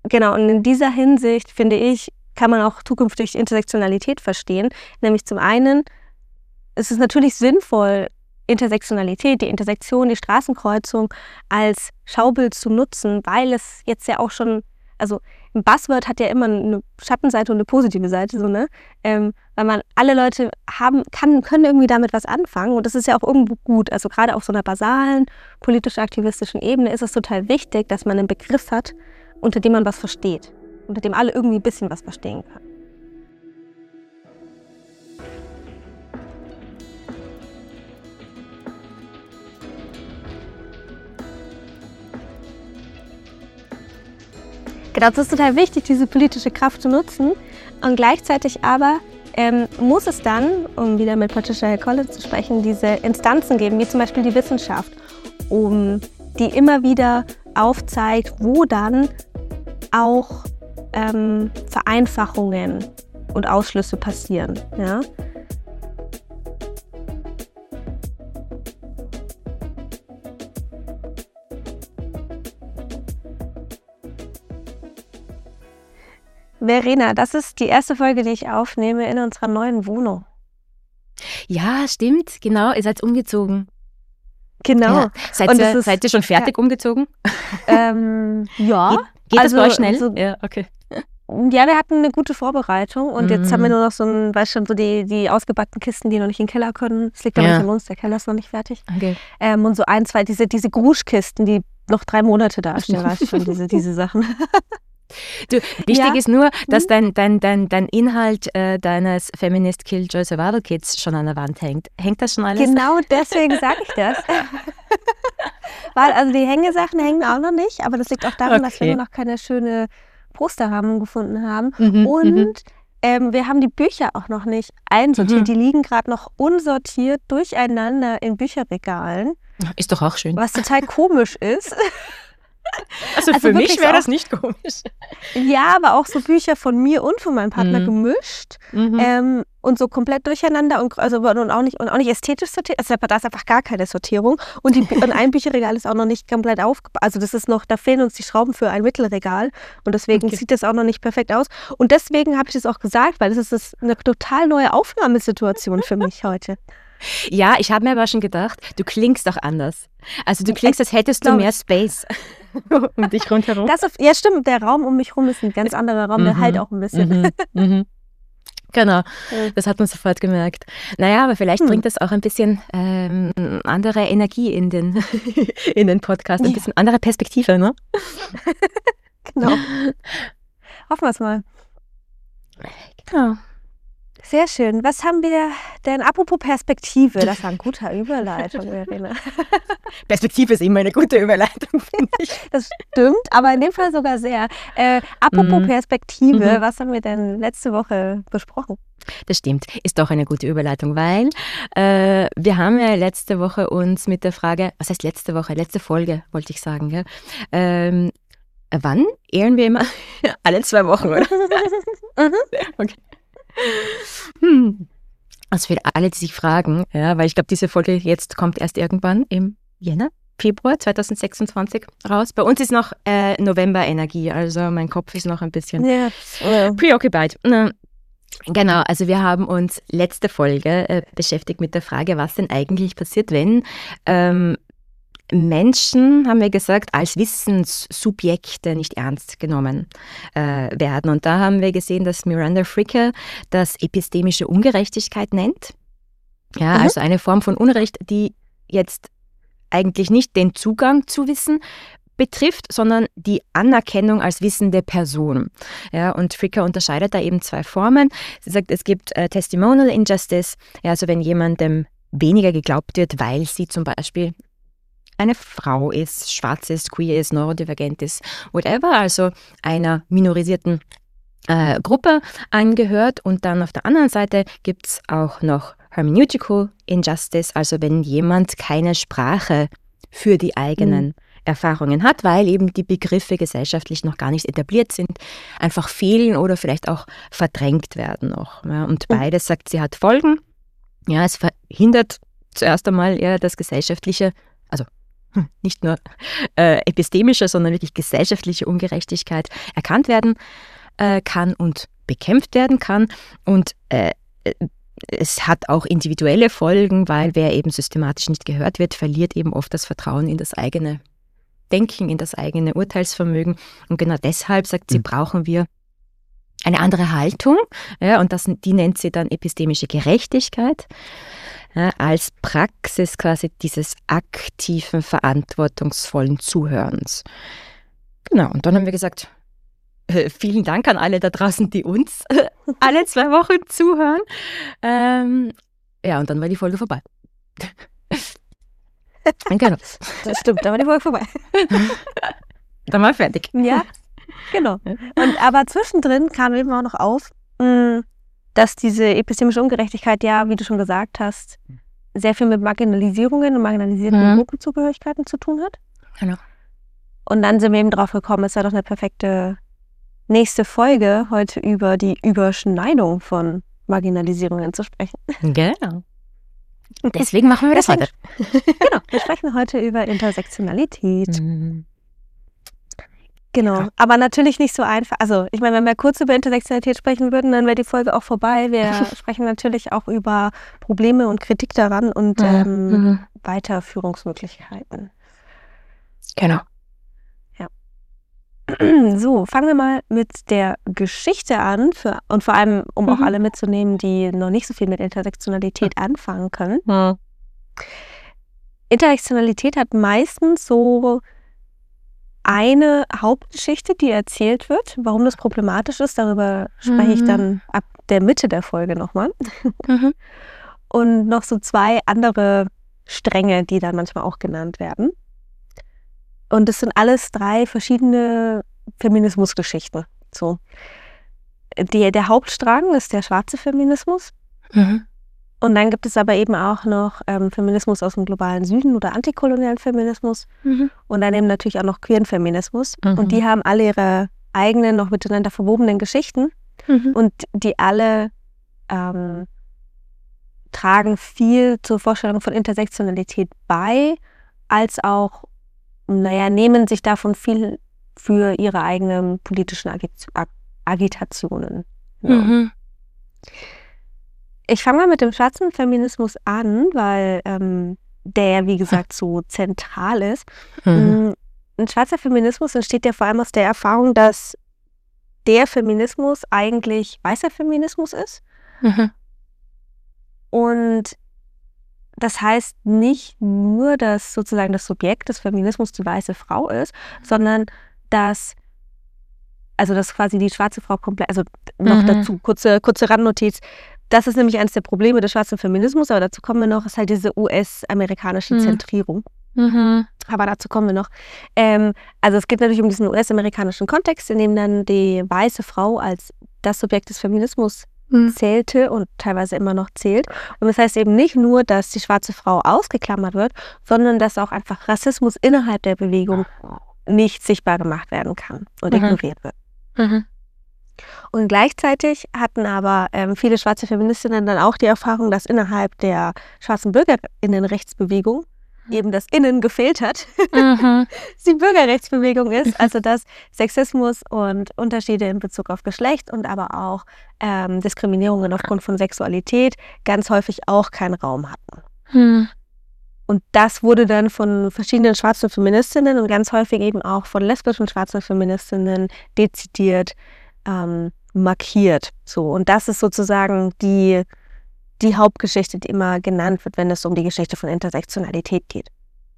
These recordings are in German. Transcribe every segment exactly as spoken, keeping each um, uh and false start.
genau, und in dieser Hinsicht, finde ich, kann man auch zukünftig Intersektionalität verstehen. Nämlich zum einen, es ist natürlich sinnvoll, Intersektionalität, die Intersektion, die Straßenkreuzung als Schaubild zu nutzen, weil es jetzt ja auch schon, also ein Buzzword hat ja immer eine Schattenseite und eine positive Seite, so, ne? Ähm, weil man alle Leute haben, kann, können irgendwie damit was anfangen und das ist ja auch irgendwo gut. Also gerade auf so einer basalen, politisch-aktivistischen Ebene ist es total wichtig, dass man einen Begriff hat, unter dem man was versteht, unter dem alle irgendwie ein bisschen was verstehen können. Genau, das ist total wichtig, diese politische Kraft zu nutzen. Und gleichzeitig aber ähm, muss es dann, um wieder mit Patricia Hill Collins zu sprechen, diese Instanzen geben, wie zum Beispiel die Wissenschaft, um die immer wieder aufzeigt, wo dann auch ähm, Vereinfachungen und Ausschlüsse passieren. Ja? Verena, das ist die erste Folge, die ich aufnehme in unserer neuen Wohnung. Ja, stimmt, genau. Ihr seid umgezogen. Genau. Ja. Seid, Und ihr, ist, seid ihr schon fertig ja. umgezogen? Ähm, ja. Geht, geht also, das bei euch schnell? So, ja, okay. Ja, wir hatten eine gute Vorbereitung und mm. jetzt haben wir nur noch so ein, weißt schon, so die, die ausgebackten Kisten, die noch nicht in den Keller können. Das liegt aber ja. nicht an uns, der Keller ist noch nicht fertig. Okay. Ähm, und so ein, zwei, diese, diese Gruschkisten, die noch drei Monate da stehen, weißt du schon, diese, diese Sachen. Du, wichtig ja. ist nur, dass dein, dein, dein, dein Inhalt äh, deines Feminist Killjoy Survival Kits schon an der Wand hängt. Hängt das schon alles? Genau deswegen sage ich das. Weil also die Hängesachen hängen auch noch nicht, aber das liegt auch daran, okay. dass wir noch keine schöne Posterrahmen gefunden haben. Mhm, und mhm. ähm, wir haben die Bücher auch noch nicht einsortiert. Mhm. Die liegen gerade noch unsortiert durcheinander in Bücherregalen. Ist doch auch schön. Was total komisch ist. Also, also für mich wäre das nicht komisch. Ja, aber auch so Bücher von mir und von meinem Partner mhm. gemischt mhm. ähm, und so komplett durcheinander und, also, und, auch, nicht, und auch nicht ästhetisch sortiert. Also da ist einfach gar keine Sortierung. Und, die, und ein Bücherregal ist auch noch nicht komplett aufgebaut. Also das ist noch, da fehlen uns die Schrauben für ein Mittelregal und deswegen okay. sieht das auch noch nicht perfekt aus. Und deswegen habe ich das auch gesagt, weil das ist eine total neue Aufnahmesituation für mich heute. Ja, ich habe mir aber schon gedacht, du klingst auch anders. Also du klingst, als hättest du mehr Space um dich rundherum. Das auf, ja, stimmt. Der Raum um mich herum ist ein ganz anderer Raum, mhm. der halt auch ein bisschen. Mhm. Mhm. Genau, das hat man sofort gemerkt. Naja, aber vielleicht hm. bringt das auch ein bisschen ähm, andere Energie in den, in den Podcast, ein bisschen andere Perspektive, ne? Genau. Hoffen wir es mal. Genau. Sehr schön. Was haben wir denn, apropos Perspektive, das war eine gute Überleitung, Verena. Perspektive ist immer eine gute Überleitung, finde ich. Das stimmt, aber in dem Fall sogar sehr. Äh, apropos mhm. Perspektive, mhm. was haben wir denn letzte Woche besprochen? Das stimmt, ist doch eine gute Überleitung, weil äh, wir haben ja letzte Woche uns mit der Frage, was heißt letzte Woche, letzte Folge, wollte ich sagen, gell? Ähm, wann ehren wir immer? Alle zwei Wochen, oder? mhm. Okay. Hm. Also für alle, die sich fragen, ja, weil ich glaube, diese Folge jetzt kommt erst irgendwann im Jänner, Februar zwanzig sechsundzwanzig raus. Bei uns ist noch äh, November-Energie, also mein Kopf ist noch ein bisschen ja. Ja. preoccupied. Genau, also wir haben uns letzte Folge äh, beschäftigt mit der Frage, was denn eigentlich passiert, wenn ähm, Menschen, haben wir gesagt, als Wissenssubjekte nicht ernst genommen äh, werden. Und da haben wir gesehen, dass Miranda Fricker das epistemische Ungerechtigkeit nennt. Ja, mhm. Also eine Form von Unrecht, die jetzt eigentlich nicht den Zugang zu Wissen betrifft, sondern die Anerkennung als wissende Person. Ja, und Fricker unterscheidet da eben zwei Formen. Sie sagt, es gibt äh, Testimonial Injustice, ja, also wenn jemandem weniger geglaubt wird, weil sie zum Beispiel eine Frau ist, schwarz ist, queer ist, neurodivergent ist, whatever, also einer minorisierten äh, Gruppe angehört. Und dann auf der anderen Seite gibt es auch noch Hermeneutical Injustice, also wenn jemand keine Sprache für die eigenen mhm. Erfahrungen hat, weil eben die Begriffe gesellschaftlich noch gar nicht etabliert sind, einfach fehlen oder vielleicht auch verdrängt werden noch. Ja, und beides, sagt sie, hat Folgen. Ja, es verhindert zuerst einmal ja, das gesellschaftliche, also nicht nur äh, epistemische, sondern wirklich gesellschaftliche Ungerechtigkeit erkannt werden äh, kann und bekämpft werden kann. Und äh, es hat auch individuelle Folgen, weil wer eben systematisch nicht gehört wird, verliert eben oft das Vertrauen in das eigene Denken, in das eigene Urteilsvermögen. Und genau deshalb, sagt sie, mhm. brauchen wir eine andere Haltung. Ja, und das, die nennt sie dann epistemische Gerechtigkeit. Ja, als Praxis quasi dieses aktiven, verantwortungsvollen Zuhörens. Genau, und dann haben wir gesagt, äh, vielen Dank an alle da draußen, die uns äh, alle zwei Wochen zuhören. Ähm, ja, und dann war die Folge vorbei. Genau. Das stimmt, dann war die Folge vorbei. Dann war fertig. Ja, genau. Und aber zwischendrin kam eben auch noch auf, mh, dass diese epistemische Ungerechtigkeit ja, wie du schon gesagt hast, sehr viel mit Marginalisierungen und marginalisierten mhm. Gruppenzugehörigkeiten zu tun hat. Genau. Und dann sind wir eben drauf gekommen, es sei doch eine perfekte nächste Folge, heute über die Überschneidung von Marginalisierungen zu sprechen. Genau. Deswegen machen wir das heute. Genau, wir sprechen heute über Intersektionalität. Mhm. Genau, ja. Aber natürlich nicht so einfach. Also ich meine, wenn wir kurz über Intersektionalität sprechen würden, dann wäre die Folge auch vorbei. Wir sprechen natürlich auch über Probleme und Kritik daran und ja. ähm, mhm. Weiterführungsmöglichkeiten. Genau. Ja. So, fangen wir mal mit der Geschichte an für, und vor allem, um mhm. auch alle mitzunehmen, die noch nicht so viel mit Intersektionalität mhm. anfangen können. Mhm. Intersektionalität hat meistens so eine Hauptgeschichte, die erzählt wird. Warum das problematisch ist, darüber spreche mhm. ich dann ab der Mitte der Folge nochmal. Mhm. Und noch so zwei andere Stränge, die dann manchmal auch genannt werden. Und das sind alles drei verschiedene Feminismusgeschichten. So. Die, der Hauptstrang ist der schwarze Feminismus. Mhm. Und dann gibt es aber eben auch noch ähm, Feminismus aus dem globalen Süden oder antikolonialen Feminismus mhm. und dann eben natürlich auch noch queeren Feminismus. Mhm. Und die haben alle ihre eigenen, noch miteinander verwobenen Geschichten mhm. und die alle ähm, tragen viel zur Vorstellung von Intersektionalität bei, als auch, naja, nehmen sich davon viel für ihre eigenen politischen Agit- Ag- Agitationen. Ja. Mhm. Ich fange mal mit dem schwarzen Feminismus an, weil ähm, der, wie gesagt, so zentral ist. Mhm. Ein schwarzer Feminismus entsteht ja vor allem aus der Erfahrung, dass der Feminismus eigentlich weißer Feminismus ist. Mhm. Und das heißt nicht nur, dass sozusagen das Subjekt des Feminismus die weiße Frau ist, sondern dass, also dass quasi die schwarze Frau komplett, also noch mhm. dazu, kurze, kurze Randnotiz. Das ist nämlich eines der Probleme des schwarzen Feminismus, aber dazu kommen wir noch, ist halt diese U S-amerikanische mhm. Zentrierung. Mhm. Aber dazu kommen wir noch. Ähm, also es geht natürlich um diesen U S-amerikanischen Kontext, in dem dann die weiße Frau als das Subjekt des Feminismus mhm. zählte und teilweise immer noch zählt. Und das heißt eben nicht nur, dass die schwarze Frau ausgeklammert wird, sondern dass auch einfach Rassismus innerhalb der Bewegung nicht sichtbar gemacht werden kann und mhm. ignoriert wird. Mhm. Und gleichzeitig hatten aber ähm, viele schwarze Feministinnen dann auch die Erfahrung, dass innerhalb der schwarzen BürgerInnenrechtsbewegung eben das Innen gefehlt hat. Mhm. Die Bürgerrechtsbewegung ist, also dass Sexismus und Unterschiede in Bezug auf Geschlecht und aber auch ähm, Diskriminierungen aufgrund von Sexualität ganz häufig auch keinen Raum hatten. Mhm. Und das wurde dann von verschiedenen schwarzen Feministinnen und ganz häufig eben auch von lesbischen schwarzen Feministinnen dezidiert Ähm, markiert. So. Und das ist sozusagen die, die Hauptgeschichte, die immer genannt wird, wenn es um die Geschichte von Intersektionalität geht.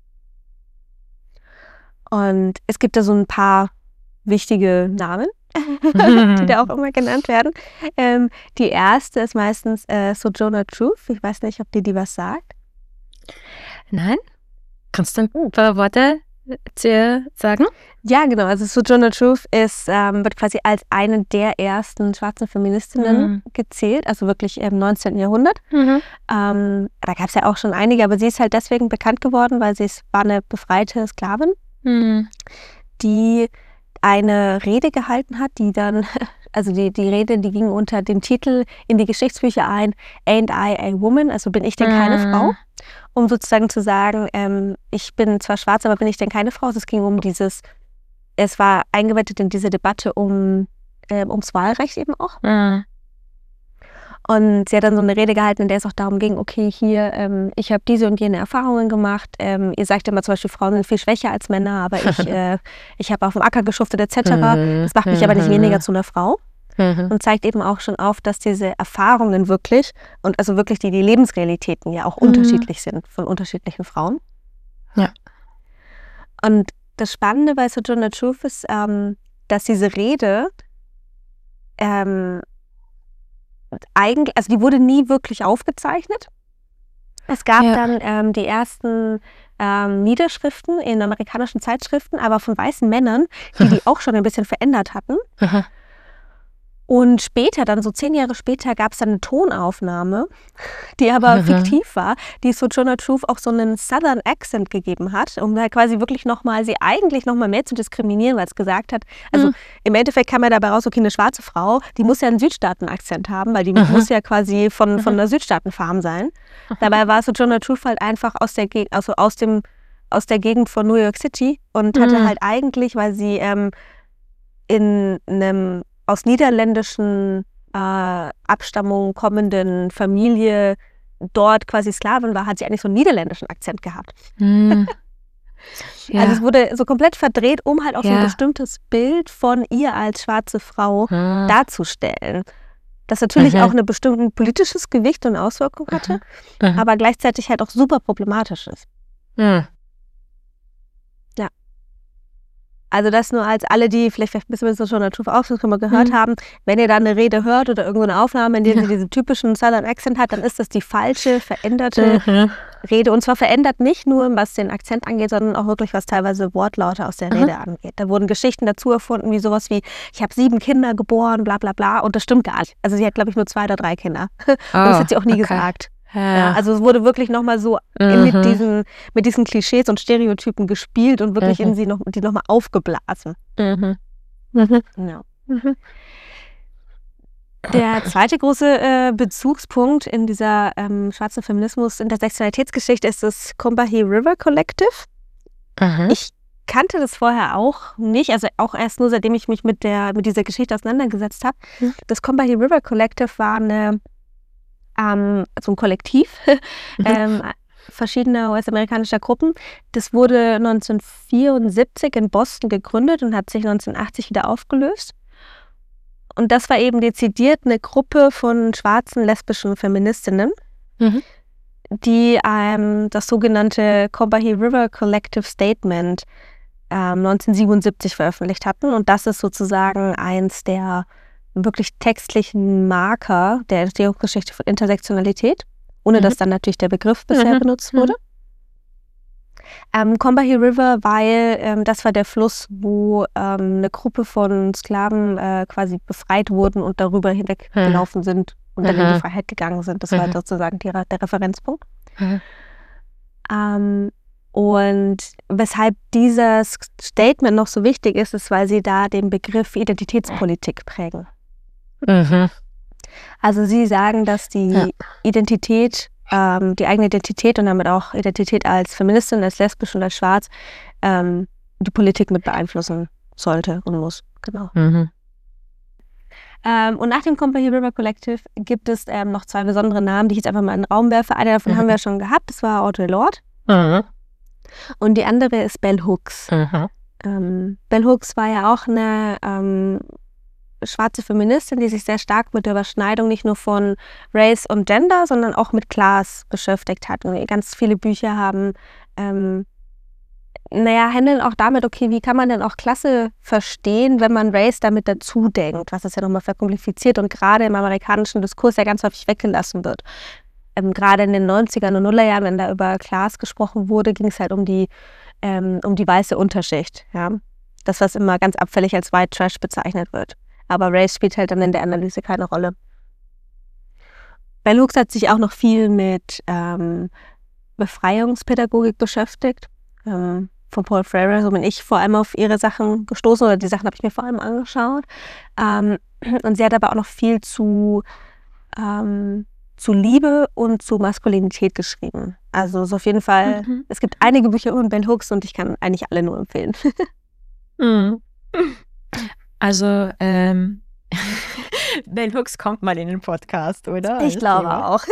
Und es gibt da so ein paar wichtige Namen, die da auch immer genannt werden. Ähm, die erste ist meistens äh, Sojourner Truth. Ich weiß nicht, ob dir die was sagt. Nein? Kannst du ein paar Worte zu sagen? Ja, genau. Also Sojourner Truth ist, ähm, wird quasi als eine der ersten schwarzen Feministinnen mhm. gezählt, also wirklich im neunzehnten Jahrhundert. Mhm. Ähm, da gab es ja auch schon einige, aber sie ist halt deswegen bekannt geworden, weil sie ist, war eine befreite Sklavin, mhm. die eine Rede gehalten hat, die dann, also die, die Rede, die ging unter dem Titel in die Geschichtsbücher ein, Ain't I a Woman, also bin ich denn keine mhm. Frau? um sozusagen zu sagen, ähm, ich bin zwar schwarz, aber bin ich denn keine Frau? Es ging um dieses, es war eingebettet in diese Debatte um ähm, ums Wahlrecht eben auch. Mhm. Und sie hat dann so eine Rede gehalten, in der es auch darum ging, okay, hier, ähm, ich habe diese und jene Erfahrungen gemacht. Ähm, ihr sagt immer zum Beispiel, Frauen sind viel schwächer als Männer, aber ich, äh, ich habe auf dem Acker geschuftet et cetera. Das macht mich aber nicht weniger zu einer Frau. Mhm. Und zeigt eben auch schon auf, dass diese Erfahrungen wirklich, und also wirklich die, die Lebensrealitäten ja auch Mhm. unterschiedlich sind von unterschiedlichen Frauen. Ja. Und das Spannende bei Sojourner Truth ist, ähm, dass diese Rede ähm, eigentlich, also die wurde nie wirklich aufgezeichnet. Es gab Ja. dann ähm, die ersten ähm, Niederschriften in amerikanischen Zeitschriften, aber von weißen Männern, die die auch schon ein bisschen verändert hatten. Aha. Und später, dann so zehn Jahre später, gab es dann eine Tonaufnahme, die aber Mhm. fiktiv war, die Sojourner Truth auch so einen Southern Accent gegeben hat, um da quasi wirklich nochmal, sie eigentlich nochmal mehr zu diskriminieren, weil es gesagt hat, also Mhm. im Endeffekt kam ja dabei raus, okay, eine schwarze Frau, die muss ja einen Südstaaten-Akzent haben, weil die Mhm. muss ja quasi von, von einer Südstaaten-Farm sein. Dabei war Sojourner Truth halt einfach aus der, Geg also aus dem, aus der Gegend von New York City und hatte Mhm. halt eigentlich, weil sie ähm, in einem aus niederländischen äh, Abstammung kommenden Familie dort quasi Sklavin war, hat sie eigentlich so einen niederländischen Akzent gehabt. Mhm. Ja. Also es wurde so komplett verdreht, um halt auch so ein Ja. bestimmtes Bild von ihr als schwarze Frau Mhm. darzustellen. Das natürlich Mhm. auch ein bestimmtes politisches Gewicht und Auswirkung hatte, Mhm. aber gleichzeitig halt auch super problematisch ist. Mhm. Also das nur als alle, die vielleicht, vielleicht ein bisschen so schon Truth auch schon mal gehört Mhm. haben, wenn ihr da eine Rede hört oder irgendwo eine Aufnahme, in der Ja. sie diesen typischen Southern Accent hat, dann ist das die falsche, veränderte Mhm. Rede. Und zwar verändert nicht nur, was den Akzent angeht, sondern auch wirklich, was teilweise Wortlaute aus der Mhm. Rede angeht. Da wurden Geschichten dazu erfunden, wie sowas wie, ich habe sieben Kinder geboren, bla bla bla. Und das stimmt gar nicht. Also sie hat, glaube ich, nur zwei oder drei Kinder. Und das Oh, hat sie auch nie okay. gesagt. Ja. Ja, also es wurde wirklich nochmal so Mhm. mit, diesen, mit diesen Klischees und Stereotypen gespielt und wirklich Mhm. in sie noch, die nochmal aufgeblasen. Mhm. Mhm. Ja. Mhm. Der zweite große äh, Bezugspunkt in dieser ähm, schwarzen Feminismus-Intersektionalitätsgeschichte ist das Combahee River Collective. Mhm. Ich kannte das vorher auch nicht, also auch erst nur, seitdem ich mich mit, der, mit dieser Geschichte auseinandergesetzt habe. Mhm. Das Combahee River Collective war eine, ähm, so ein Kollektiv Mhm. ähm, verschiedener U S-amerikanischer Gruppen. Das wurde neunzehnhundertvierundsiebzig in Boston gegründet und hat sich neunzehnhundertachtzig wieder aufgelöst. Und das war eben dezidiert eine Gruppe von schwarzen lesbischen Feministinnen, Mhm. die ähm, das sogenannte Combahee River Collective Statement ähm, neunzehnhundertsiebenundsiebzig veröffentlicht hatten. Und das ist sozusagen eins der wirklich textlichen Marker der Entstehungsgeschichte von Intersektionalität, ohne Mhm. dass dann natürlich der Begriff bisher Mhm. benutzt Mhm. wurde. Ähm, Combahee River, weil ähm, das war der Fluss, wo ähm, eine Gruppe von Sklaven äh, quasi befreit wurden und darüber hinweggelaufen sind und dann in die Mhm. Freiheit gegangen sind. Das war Mhm. sozusagen die, der Referenzpunkt. Mhm. Ähm, und weshalb dieses Statement noch so wichtig ist, ist, weil sie da den Begriff Identitätspolitik prägen. Mhm. Also sie sagen, dass die Ja. Identität, ähm, die eigene Identität und damit auch Identität als Feministin, als lesbisch und als schwarz, ähm, die Politik mit beeinflussen sollte und muss. Genau. Mhm. Ähm, und nach dem Combahee River Collective gibt es ähm, noch zwei besondere Namen, die ich jetzt einfach mal in den Raum werfe. Eine davon Mhm. haben wir schon gehabt, das war Audre Lorde. Mhm. Und die andere ist Bell Hooks. Mhm. Ähm, Bell Hooks war ja auch eine ähm, schwarze Feministin, die sich sehr stark mit der Überschneidung nicht nur von Race und Gender, sondern auch mit Class beschäftigt hat. Und ganz viele Bücher haben, ähm, naja, handeln auch damit, okay, wie kann man denn auch Klasse verstehen, wenn man Race damit dazu denkt, was das ja nochmal verkompliziert und gerade im amerikanischen Diskurs ja ganz häufig weggelassen wird. Ähm, gerade in den neunzigern und Nullerjahren, wenn da über Class gesprochen wurde, ging es halt um die, ähm, um die weiße Unterschicht. Ja? Das, was immer ganz abfällig als White Trash bezeichnet wird. Aber Race spielt halt dann in der Analyse keine Rolle. Bell Hooks hat sich auch noch viel mit ähm, Befreiungspädagogik beschäftigt. Ähm, von Paul Freire, so bin ich vor allem auf ihre Sachen gestoßen, oder die Sachen habe ich mir vor allem angeschaut. Ähm, und sie hat aber auch noch viel zu, ähm, zu Liebe und zu Maskulinität geschrieben. Also so auf jeden Fall, mhm. es gibt einige Bücher über Bell Hooks und ich kann eigentlich alle nur empfehlen. Mhm. Also, ähm, Bell Hooks kommt mal in den Podcast, oder? Ich glaube Thema. Auch.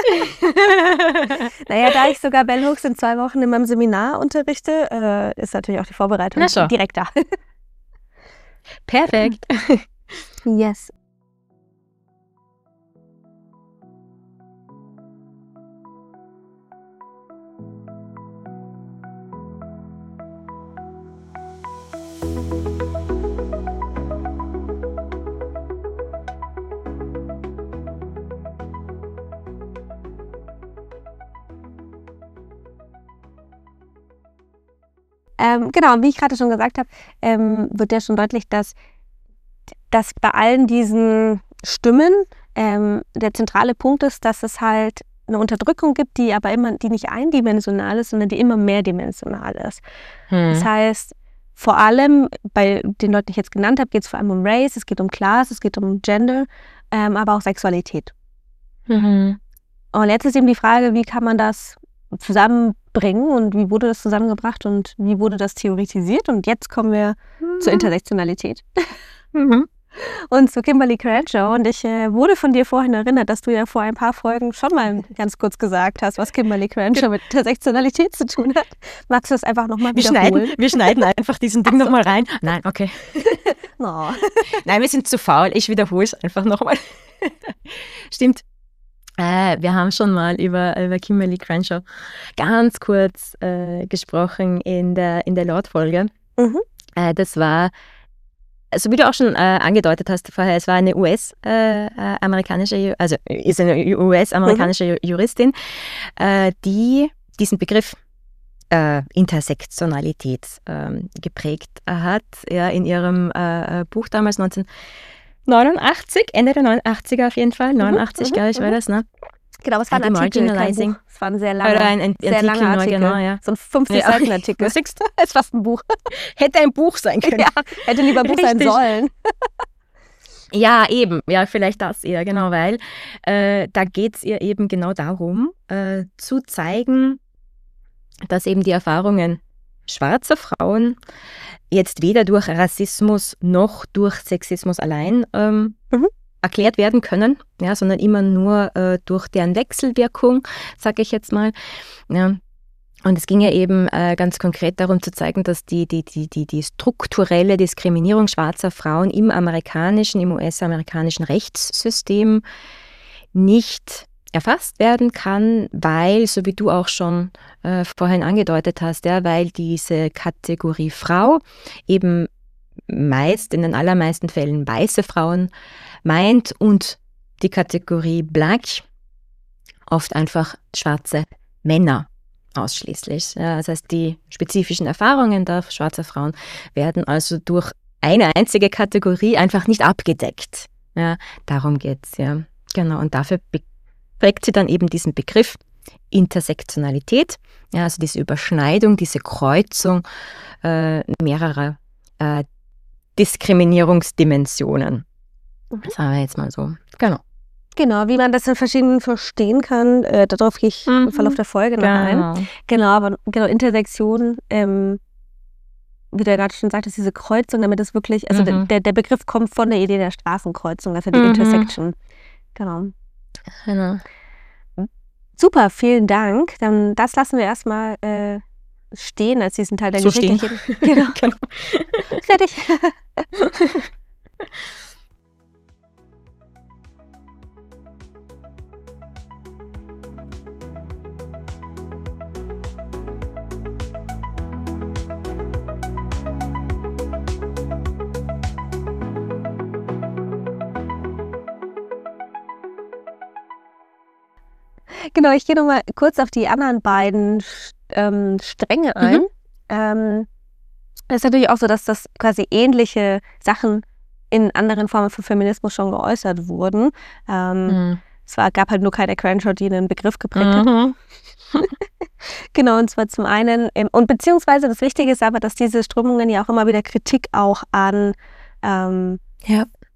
Naja, da ich sogar Bell Hooks in zwei Wochen in meinem Seminar unterrichte, äh, ist natürlich auch die Vorbereitung direkt da. Perfekt. Yes. Ähm, genau, wie ich gerade schon gesagt habe, ähm, wird ja schon deutlich, dass, dass bei allen diesen Stimmen ähm, der zentrale Punkt ist, dass es halt eine Unterdrückung gibt, die aber immer, die nicht eindimensional ist, sondern die immer mehrdimensional ist. Hm. Das heißt, vor allem bei den Leuten, die ich jetzt genannt habe, geht es vor allem um Race, es geht um Class, es geht um Gender, ähm, aber auch Sexualität. Mhm. Und jetzt ist eben die Frage, wie kann man das zusammenbringen und wie wurde das zusammengebracht und wie wurde das theoretisiert? Und jetzt kommen wir mhm. zur Intersektionalität mhm. und zu Kimberlé Crenshaw. Und ich äh, wurde von dir vorhin erinnert, dass du ja vor ein paar Folgen schon mal ganz kurz gesagt hast, was Kimberlé Crenshaw mit Intersektionalität zu tun hat. Magst du das einfach nochmal wiederholen? Wir schneiden, wir schneiden einfach diesen Ding nochmal rein. Nein, okay. No. Nein, wir sind zu faul. Ich wiederhole es einfach nochmal. Stimmt. Äh, wir haben schon mal über, über Kimberlé Crenshaw ganz kurz äh, gesprochen in der, in der Lord-Folge. Mhm. Äh, das war, also wie du auch schon äh, angedeutet hast vorher, es war eine U S-amerikanische, äh, also ist eine U S-amerikanische mhm. Juristin, äh, die diesen Begriff äh, Intersektionalität äh, geprägt hat, ja, in ihrem äh, Buch damals neunzehnhundertneunundachtzig, Ende der neunundachtziger auf jeden Fall, neunundachtzig, mhm, glaube ich, war das, ne? Genau, es war ein Artikel, kein Buch. Es war ein sehr langer, Oder ein, ein sehr Artikel, langer Artikel. Genau, ja. So ein fünfzig-Seiten-Artikel. Ja, es ist fast ein Buch. Hätte ein Buch sein können. Ja, hätte lieber ein Buch sein sollen. Ja, eben. Ja, vielleicht das eher, genau, weil äh, da geht es ihr eben genau darum, äh, zu zeigen, dass eben die Erfahrungen schwarzer Frauen jetzt weder durch Rassismus noch durch Sexismus allein ähm, mhm. erklärt werden können, ja, sondern immer nur äh, durch deren Wechselwirkung, sage ich jetzt mal. Ja. Und es ging ja eben äh, ganz konkret darum zu zeigen, dass die, die, die, die, die strukturelle Diskriminierung schwarzer Frauen im amerikanischen, im U S-amerikanischen Rechtssystem nicht erfasst werden kann, weil, so wie du auch schon äh, vorhin angedeutet hast, ja, weil diese Kategorie Frau eben meist, in den allermeisten Fällen weiße Frauen meint und die Kategorie Black oft einfach schwarze Männer ausschließlich. Ja, das heißt, die spezifischen Erfahrungen der schwarzer Frauen werden also durch eine einzige Kategorie einfach nicht abgedeckt. Ja, darum geht es, ja. Genau, und dafür be- prägt sie dann eben diesen Begriff Intersektionalität, ja, also diese Überschneidung, diese Kreuzung äh, mehrerer äh, Diskriminierungsdimensionen. Mhm. Das haben wir jetzt mal so. Genau. Genau, wie man das in verschiedenen verstehen kann, äh, darauf gehe ich mhm. im Verlauf der Folge noch genau. ein. Genau, aber genau, Intersektion, ähm, wie du ja gerade schon sagtest, diese Kreuzung, damit es wirklich, also mhm. der, der Begriff kommt von der Idee der Straßenkreuzung, also die mhm. Intersection. Genau. Genau. Super, vielen Dank. Dann das lassen wir erstmal äh, stehen als diesen Teil der so Geschichte. Stehen. Genau. genau. Fertig. Genau, ich gehe nochmal kurz auf die anderen beiden ähm, Stränge ein. Mhm. Ähm, es ist natürlich auch so, dass das quasi ähnliche Sachen in anderen Formen von Feminismus schon geäußert wurden. Ähm, mhm. Es war, gab halt nur keine Crenshaw, die einen Begriff geprägt mhm. hat. Genau, und zwar zum einen, ähm, und beziehungsweise das Wichtige ist aber, dass diese Strömungen ja auch immer wieder Kritik auch an ähm, ja.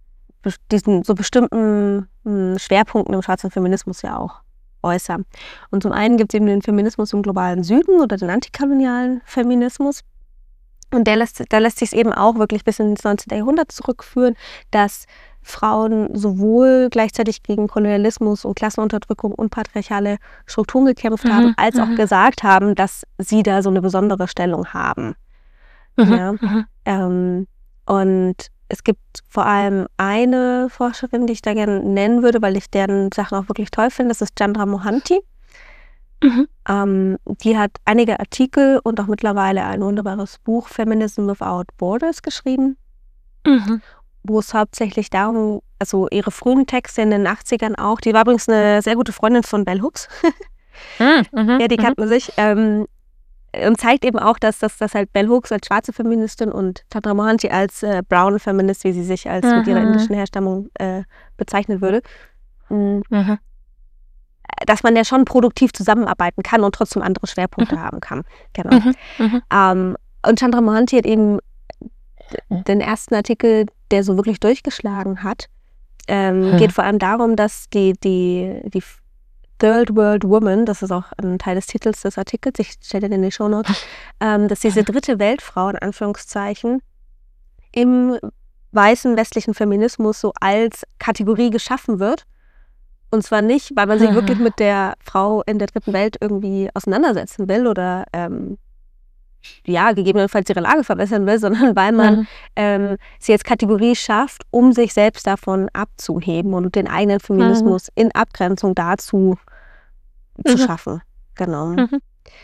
diesen so bestimmten mh, Schwerpunkten im schwarzen Feminismus ja auch äußern. Und zum einen gibt es eben den Feminismus im globalen Süden oder den antikolonialen Feminismus. Und der lässt, da lässt sich es eben auch wirklich bis ins neunzehnten Jahrhundert zurückführen, dass Frauen sowohl gleichzeitig gegen Kolonialismus und Klassenunterdrückung und patriarchale Strukturen gekämpft Mhm, haben, als auch mhm. gesagt haben, dass sie da so eine besondere Stellung haben. Mhm, Ja. mhm. Ähm, und es gibt vor allem eine Forscherin, die ich da gerne nennen würde, weil ich deren Sachen auch wirklich toll finde. Das ist Chandra Mohanty. Mhm. Ähm, die hat einige Artikel und auch mittlerweile ein wunderbares Buch Feminism Without Borders geschrieben, Mhm. wo es hauptsächlich darum, also ihre frühen Texte in den achtzigern auch, die war übrigens eine sehr gute Freundin von Bell Hooks, Mhm, mhm, ja, die mhm. kannte man sich, ähm, und zeigt eben auch, dass das dass halt Bell Hooks als schwarze Feministin und Chandra Mohanty als äh, brown Feminist, wie sie sich als mit ihrer Mhm. indischen Herstammung äh, bezeichnet würde, mh, Mhm. dass man ja schon produktiv zusammenarbeiten kann und trotzdem andere Schwerpunkte Mhm. haben kann. Genau. Mhm. Mhm. Ähm, und Chandra Mohanty hat eben den ersten Artikel, der so wirklich durchgeschlagen hat, ähm, Mhm. geht vor allem darum, dass die, die, die Third World Woman, das ist auch ein Teil des Titels des Artikels, ich stelle den in die Shownotes, ähm, dass diese dritte Weltfrau in Anführungszeichen im weißen westlichen Feminismus so als Kategorie geschaffen wird. Und zwar nicht, weil man sich Mhm. wirklich mit der Frau in der dritten Welt irgendwie auseinandersetzen will oder ähm, ja, gegebenenfalls ihre Lage verbessern will, sondern weil man Mhm. ähm, sie als Kategorie schafft, um sich selbst davon abzuheben und den eigenen Feminismus in Abgrenzung dazu zu Mhm. schaffen. Genau. Mhm.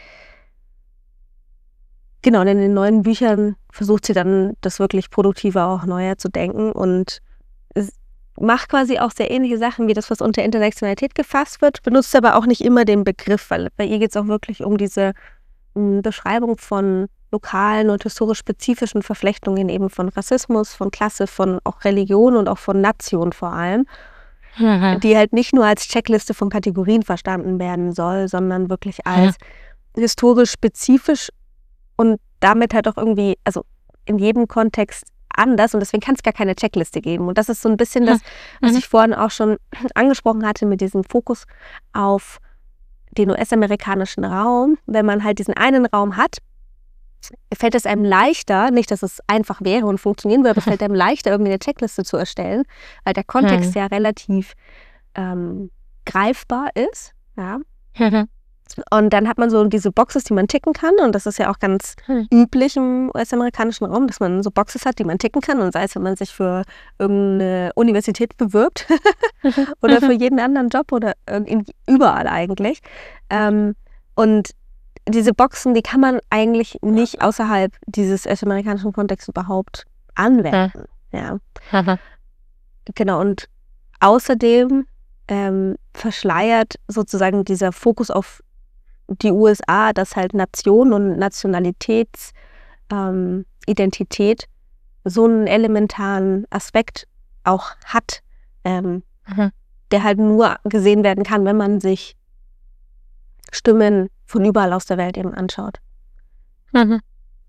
Genau, und in den neuen Büchern versucht sie dann, das wirklich produktiver, auch neuer zu denken und es macht quasi auch sehr ähnliche Sachen wie das, was unter Intersektionalität gefasst wird, benutzt aber auch nicht immer den Begriff, weil bei ihr geht es auch wirklich um diese m, Beschreibung von lokalen und historisch spezifischen Verflechtungen eben von Rassismus, von Klasse, von auch Religion und auch von Nation vor allem, Mhm. die halt nicht nur als Checkliste von Kategorien verstanden werden soll, sondern wirklich als historisch spezifisch und damit halt auch irgendwie, also in jedem Kontext anders und deswegen kann es gar keine Checkliste geben. Und das ist so ein bisschen das, was Mhm. ich vorhin auch schon angesprochen hatte mit diesem Fokus auf den U S-amerikanischen Raum. Wenn man halt diesen einen Raum hat, fällt es einem leichter, nicht, dass es einfach wäre und funktionieren würde, aber es fällt einem leichter, irgendwie eine Checkliste zu erstellen, weil der Kontext Mhm. ja relativ ähm, greifbar ist. Ja. Mhm. Und dann hat man so diese Boxes, die man ticken kann. Und das ist ja auch ganz Mhm. üblich im U S-amerikanischen Raum, dass man so Boxes hat, die man ticken kann. Und sei es, wenn man sich für irgendeine Universität bewirbt oder für jeden anderen Job oder irgend- überall eigentlich. Ähm, und diese Boxen, die kann man eigentlich nicht außerhalb dieses US-amerikanischen Kontexts überhaupt anwenden. Ja, Mhm. genau. Und außerdem ähm, verschleiert sozusagen dieser Fokus auf die U S A, dass halt Nation und Nationalitätsidentität ähm, Identität so einen elementaren Aspekt auch hat, ähm, Mhm. der halt nur gesehen werden kann, wenn man sich Stimmen von überall aus der Welt eben anschaut. Mhm.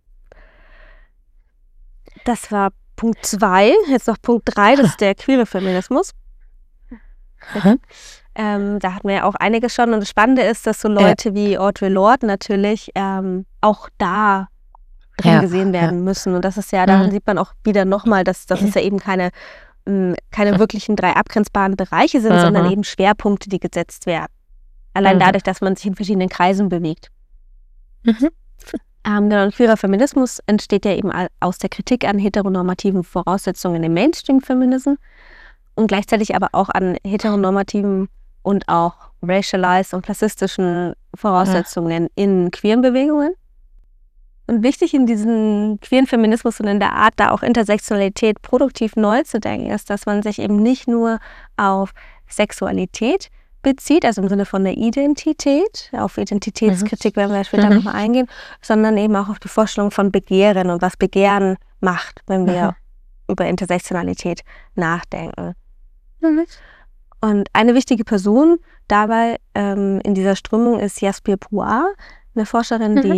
Das war Punkt zwei. Jetzt noch Punkt drei, das ist der queere Feminismus. Mhm. Ähm, da hatten wir ja auch einiges schon. Und das Spannende ist, dass so Leute wie Audre Lorde natürlich ähm, auch da drin Ja, gesehen ja. werden müssen. Und das ist ja, daran Mhm. sieht man auch wieder nochmal, dass, dass es ja eben keine, mh, keine wirklichen drei abgrenzbaren Bereiche sind, Mhm. sondern eben Schwerpunkte, die gesetzt werden. Allein Mhm. dadurch, dass man sich in verschiedenen Kreisen bewegt. Mhm. Ähm, der queerer Feminismus entsteht ja eben aus der Kritik an heteronormativen Voraussetzungen im Mainstream-Feminism und gleichzeitig aber auch an heteronormativen und auch racialized und klassistischen Voraussetzungen in queeren Bewegungen. Und wichtig in diesem queeren Feminismus und in der Art, da auch Intersektionalität produktiv neu zu denken, ist, dass man sich eben nicht nur auf Sexualität bezieht, also im Sinne von der Identität, auf Identitätskritik werden wir später Mhm. nochmal eingehen, sondern eben auch auf die Vorstellung von Begehren und was Begehren macht, wenn wir Mhm. über Intersektionalität nachdenken. Mhm. Und eine wichtige Person dabei ähm, in dieser Strömung ist Jasbir Puar, eine Forscherin, Mhm. die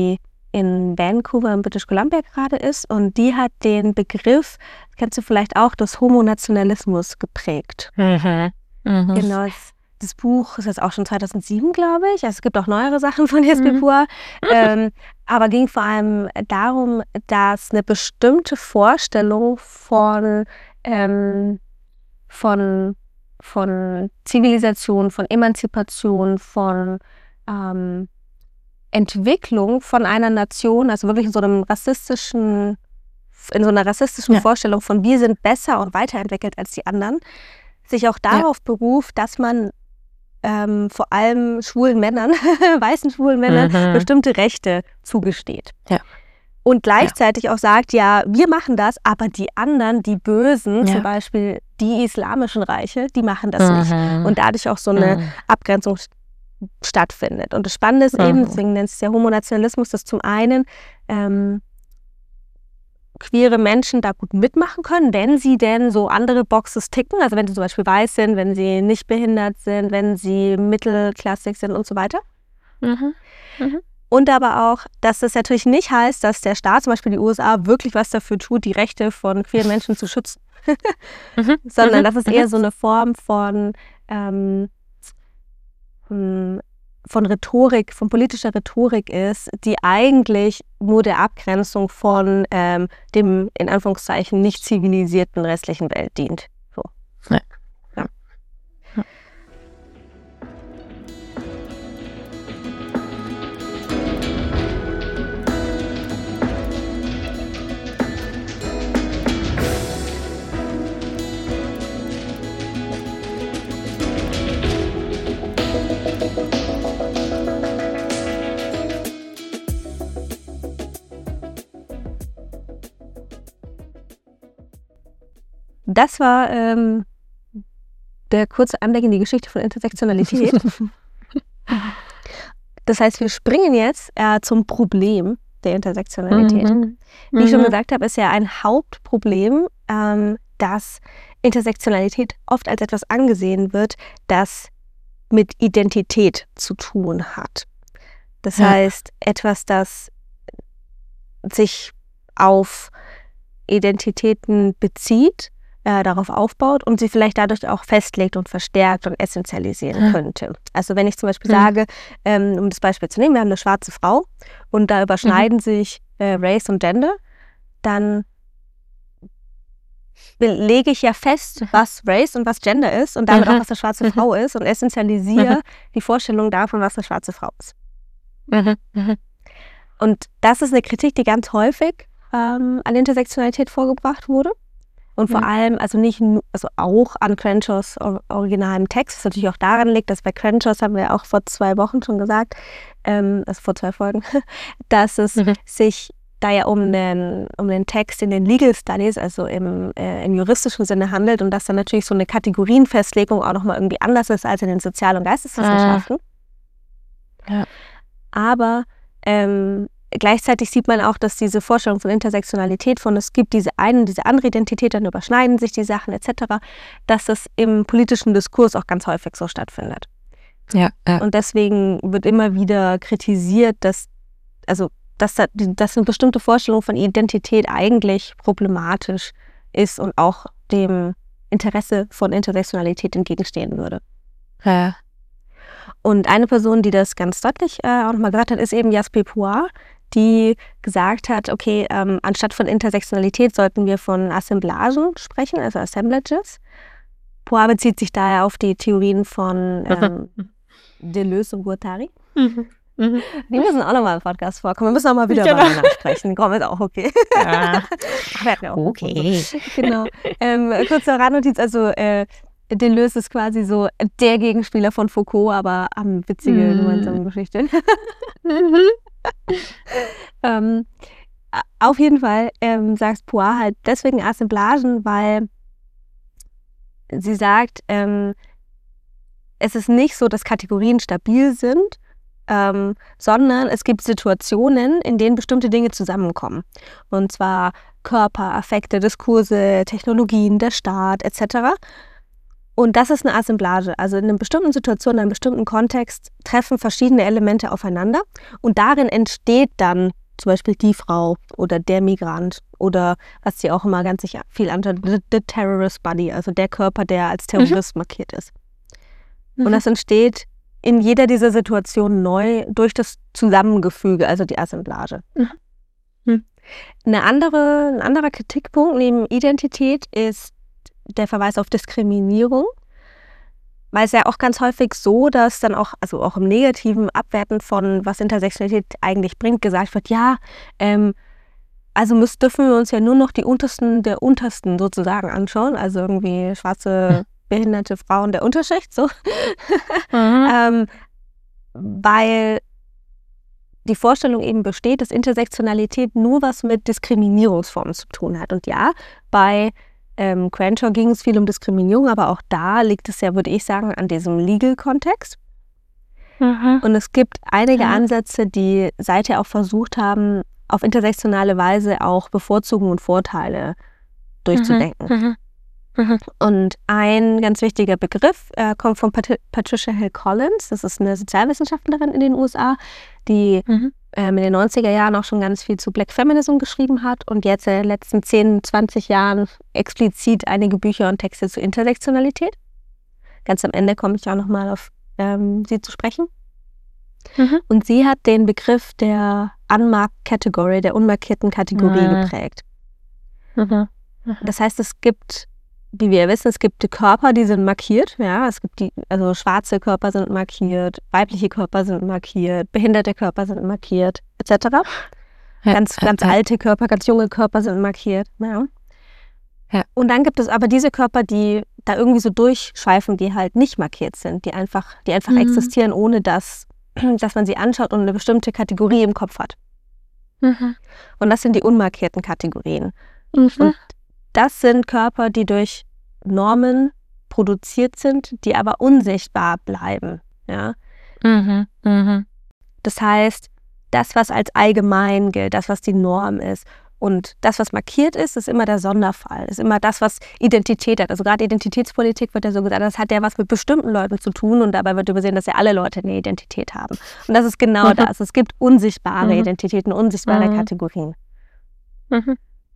in Vancouver in British Columbia gerade ist und die hat den Begriff, kennst du vielleicht auch, des Homonationalismus geprägt. Mhm. Mhm. Genau, das, das Buch ist jetzt auch schon zweitausendsieben, glaube ich. Also es gibt auch neuere Sachen von Jesper Puar, Mhm. ähm, aber ging vor allem darum, dass eine bestimmte Vorstellung von, ähm, von, von Zivilisation, von Emanzipation, von ähm, Entwicklung von einer Nation, also wirklich in so einem rassistischen, in so einer rassistischen Ja. Vorstellung von wir sind besser und weiterentwickelt als die anderen, sich auch darauf beruft, dass man ähm, vor allem schwulen Männern, weißen schwulen Männern, Mhm. bestimmte Rechte zugesteht. Ja. Und gleichzeitig auch sagt, ja, wir machen das, aber die anderen, die Bösen, Ja. zum Beispiel die islamischen Reiche, die machen das nicht. Mhm. Und dadurch auch so eine Mhm. Abgrenzung st- stattfindet. Und das Spannende ist Mhm. eben, deswegen nennt es ja Homonationalismus, dass zum einen ähm, queere Menschen da gut mitmachen können, wenn sie denn so andere Boxes ticken, also wenn sie zum Beispiel weiß sind, wenn sie nicht behindert sind, wenn sie mittelklassig sind und so weiter. Mhm. Mhm. Und aber auch, dass das natürlich nicht heißt, dass der Staat, zum Beispiel die U S A, wirklich was dafür tut, die Rechte von queeren Menschen zu schützen. Mhm. Sondern Mhm. dass es eher so eine Form von, ähm, von Rhetorik, von politischer Rhetorik ist, die eigentlich nur der Abgrenzung von ähm, dem, in Anführungszeichen, nicht zivilisierten restlichen Welt dient. So. Ja. Ja. Ja. Das war ähm, der kurze Einblick in die Geschichte von Intersektionalität. Das heißt, wir springen jetzt äh, zum Problem der Intersektionalität. Mhm. Wie ich schon Mhm. gesagt habe, ist ja ein Hauptproblem, ähm, dass Intersektionalität oft als etwas angesehen wird, das mit Identität zu tun hat. Das Ja. heißt, etwas, das sich auf Identitäten bezieht, äh, darauf aufbaut und sie vielleicht dadurch auch festlegt und verstärkt und essentialisieren Ja. könnte. Also wenn ich zum Beispiel Mhm. sage, ähm, um das Beispiel zu nehmen, wir haben eine schwarze Frau und da überschneiden sich äh, Race und Gender, dann lege ich ja fest, Mhm. was Race und was Gender ist und damit Mhm. auch, was eine schwarze Mhm. Frau ist und essentialisiere Mhm. die Vorstellung davon, was eine schwarze Frau ist. Mhm. Mhm. Und das ist eine Kritik, die ganz häufig ähm, an Intersektionalität vorgebracht wurde. Und vor Mhm. allem, also nicht nur, also auch an Crenshaws or- originalem Text, was natürlich auch daran liegt, dass bei Crenshaws, haben wir auch vor zwei Wochen schon gesagt, ähm, also vor zwei Folgen, dass es Mhm. sich da ja um den, um den Text in den Legal Studies, also im, äh, im juristischen Sinne handelt und dass dann natürlich so eine Kategorienfestlegung auch nochmal irgendwie anders ist als in den Sozial- und Geisteswissenschaften. Ja. Aber ähm, gleichzeitig sieht man auch, dass diese Vorstellung von Intersektionalität, von es gibt diese eine und diese andere Identität, dann überschneiden sich die Sachen et cetera, dass das im politischen Diskurs auch ganz häufig so stattfindet. Ja. Ja. Und deswegen wird immer wieder kritisiert, dass, also, dass, da, dass eine bestimmte Vorstellung von Identität eigentlich problematisch ist und auch dem Interesse von Intersektionalität entgegenstehen würde. Ja. Und eine Person, die das ganz deutlich äh, auch nochmal gesagt hat, ist eben Jesper Puar, die gesagt hat, okay, ähm, anstatt von Intersektionalität sollten wir von Assemblagen sprechen, also Assemblages. Puar bezieht sich daher auf die Theorien von ähm, Deleuze und Guattari. Mhm. Mhm. Die müssen auch nochmal im Podcast vorkommen. Wir müssen auch mal wieder Genau. übereinander sprechen. Komm, ist auch okay. Ja. Ach, wir hatten ja auch Okay. Genau. Ähm, kurze Randnotiz, also äh, Deleuze ist quasi so der Gegenspieler von Foucault, aber am witzige Mm. gemeinsame Geschichte. Mhm. ähm, a- auf jeden Fall ähm, sagt Puar halt deswegen Assemblagen, weil sie sagt, ähm, es ist nicht so, dass Kategorien stabil sind, ähm, sondern es gibt Situationen, in denen bestimmte Dinge zusammenkommen. Und zwar Körper, Affekte, Diskurse, Technologien, der Staat et cetera. Und das ist eine Assemblage. Also in einer bestimmten Situation, in einem bestimmten Kontext treffen verschiedene Elemente aufeinander und darin entsteht dann zum Beispiel die Frau oder der Migrant oder was sie auch immer ganz sich viel anschaut, the, the Terrorist Body, also der Körper, der als Terrorist mhm. markiert ist. Mhm. Und das entsteht in jeder dieser Situationen neu durch das Zusammengefüge, also die Assemblage. Mhm. Mhm. Eine andere, ein anderer Kritikpunkt neben Identität ist der Verweis auf Diskriminierung. Weil es ja auch ganz häufig so, dass dann auch, also auch im negativen Abwerten von, was Intersektionalität eigentlich bringt, gesagt wird, ja, ähm, also müssen, dürfen wir uns ja nur noch die Untersten der Untersten sozusagen anschauen, also irgendwie schwarze, behinderte Frauen der Unterschicht, so. Mhm. ähm, weil die Vorstellung eben besteht, dass Intersektionalität nur was mit Diskriminierungsformen zu tun hat. Und ja, bei Ähm, Crenshaw ging es viel um Diskriminierung, aber auch da liegt es ja, würde ich sagen, an diesem Legal-Kontext. Mhm. Und es gibt einige ja. Ansätze, die seither auch versucht haben, auf intersektionale Weise auch Bevorzugungen und Vorteile durchzudenken. Mhm. Mhm. Und ein ganz wichtiger Begriff äh, kommt von Pat- Patricia Hill Collins. Das ist eine Sozialwissenschaftlerin in den U S A, die mhm. ähm, in den neunziger Jahren auch schon ganz viel zu Black Feminism geschrieben hat und jetzt in den letzten zehn, zwanzig Jahren explizit einige Bücher und Texte zur Intersektionalität. Ganz am Ende komme ich auch nochmal auf ähm, sie zu sprechen. Mhm. Und sie hat den Begriff der Unmarked Category, der unmarkierten Kategorie mhm. geprägt. Mhm. Mhm. Das heißt, es gibt, wie wir wissen, es gibt die Körper, die sind markiert. Ja, es gibt die, also schwarze Körper sind markiert, weibliche Körper sind markiert, behinderte Körper sind markiert, et cetera. Ja, ganz, ja, ganz ja. alte Körper, ganz junge Körper sind markiert. Ja. Ja. Und dann gibt es aber diese Körper, die da irgendwie so durchschweifen, die halt nicht markiert sind, die einfach, die einfach mhm. existieren, ohne dass, dass man sie anschaut und eine bestimmte Kategorie im Kopf hat. Mhm. Und das sind die unmarkierten Kategorien. Mhm. Und das sind Körper, die durch Normen produziert sind, die aber unsichtbar bleiben. Ja? Mhm. Mhm. Das heißt, das, was als allgemein gilt, das, was die Norm ist, und das, was markiert ist, ist immer der Sonderfall, ist immer das, was Identität hat. Also gerade Identitätspolitik wird ja so gesagt, das hat ja was mit bestimmten Leuten zu tun und dabei wird übersehen, dass ja alle Leute eine Identität haben. Und das ist genau mhm. das. Es gibt unsichtbare mhm. Identitäten, unsichtbare mhm. Kategorien. Mhm.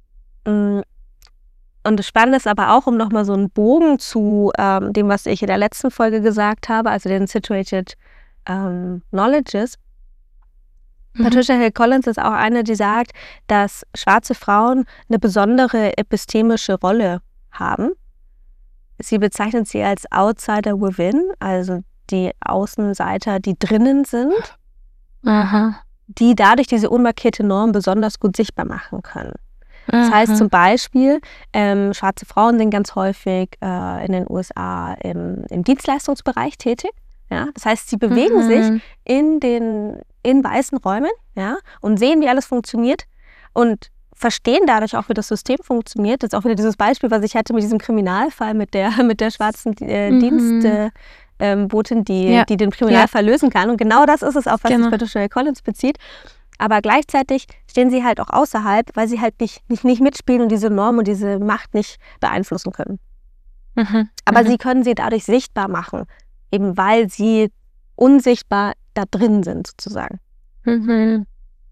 Und das Spannende ist aber auch, um nochmal so einen Bogen zu ähm, dem, was ich in der letzten Folge gesagt habe, also den Situated ähm, Knowledges. Patricia Hill Collins ist auch eine, die sagt, dass schwarze Frauen eine besondere epistemische Rolle haben. Sie bezeichnet sie als Outsider within, also die Außenseiter, die drinnen sind, aha. die dadurch diese unmarkierte Norm besonders gut sichtbar machen können. Das aha. heißt zum Beispiel, ähm, schwarze Frauen sind ganz häufig äh, in den U S A im, im Dienstleistungsbereich tätig. Ja? Das heißt, sie bewegen mhm. sich in den in weißen Räumen, ja, und sehen, wie alles funktioniert und verstehen dadurch auch, wie das System funktioniert. Das ist auch wieder dieses Beispiel, was ich hatte mit diesem Kriminalfall mit der, mit der schwarzen äh, mhm. Dienstbotin, äh, die, ja. die den Kriminalfall ja. lösen kann. Und genau das ist es auch, was genau. sich Patricia Hill Collins bezieht. Aber gleichzeitig stehen sie halt auch außerhalb, weil sie halt nicht, nicht, nicht mitspielen und diese Norm und diese Macht nicht beeinflussen können. Mhm. Aber mhm. sie können sie dadurch sichtbar machen, eben weil sie unsichtbar da drin sind, sozusagen. Mhm.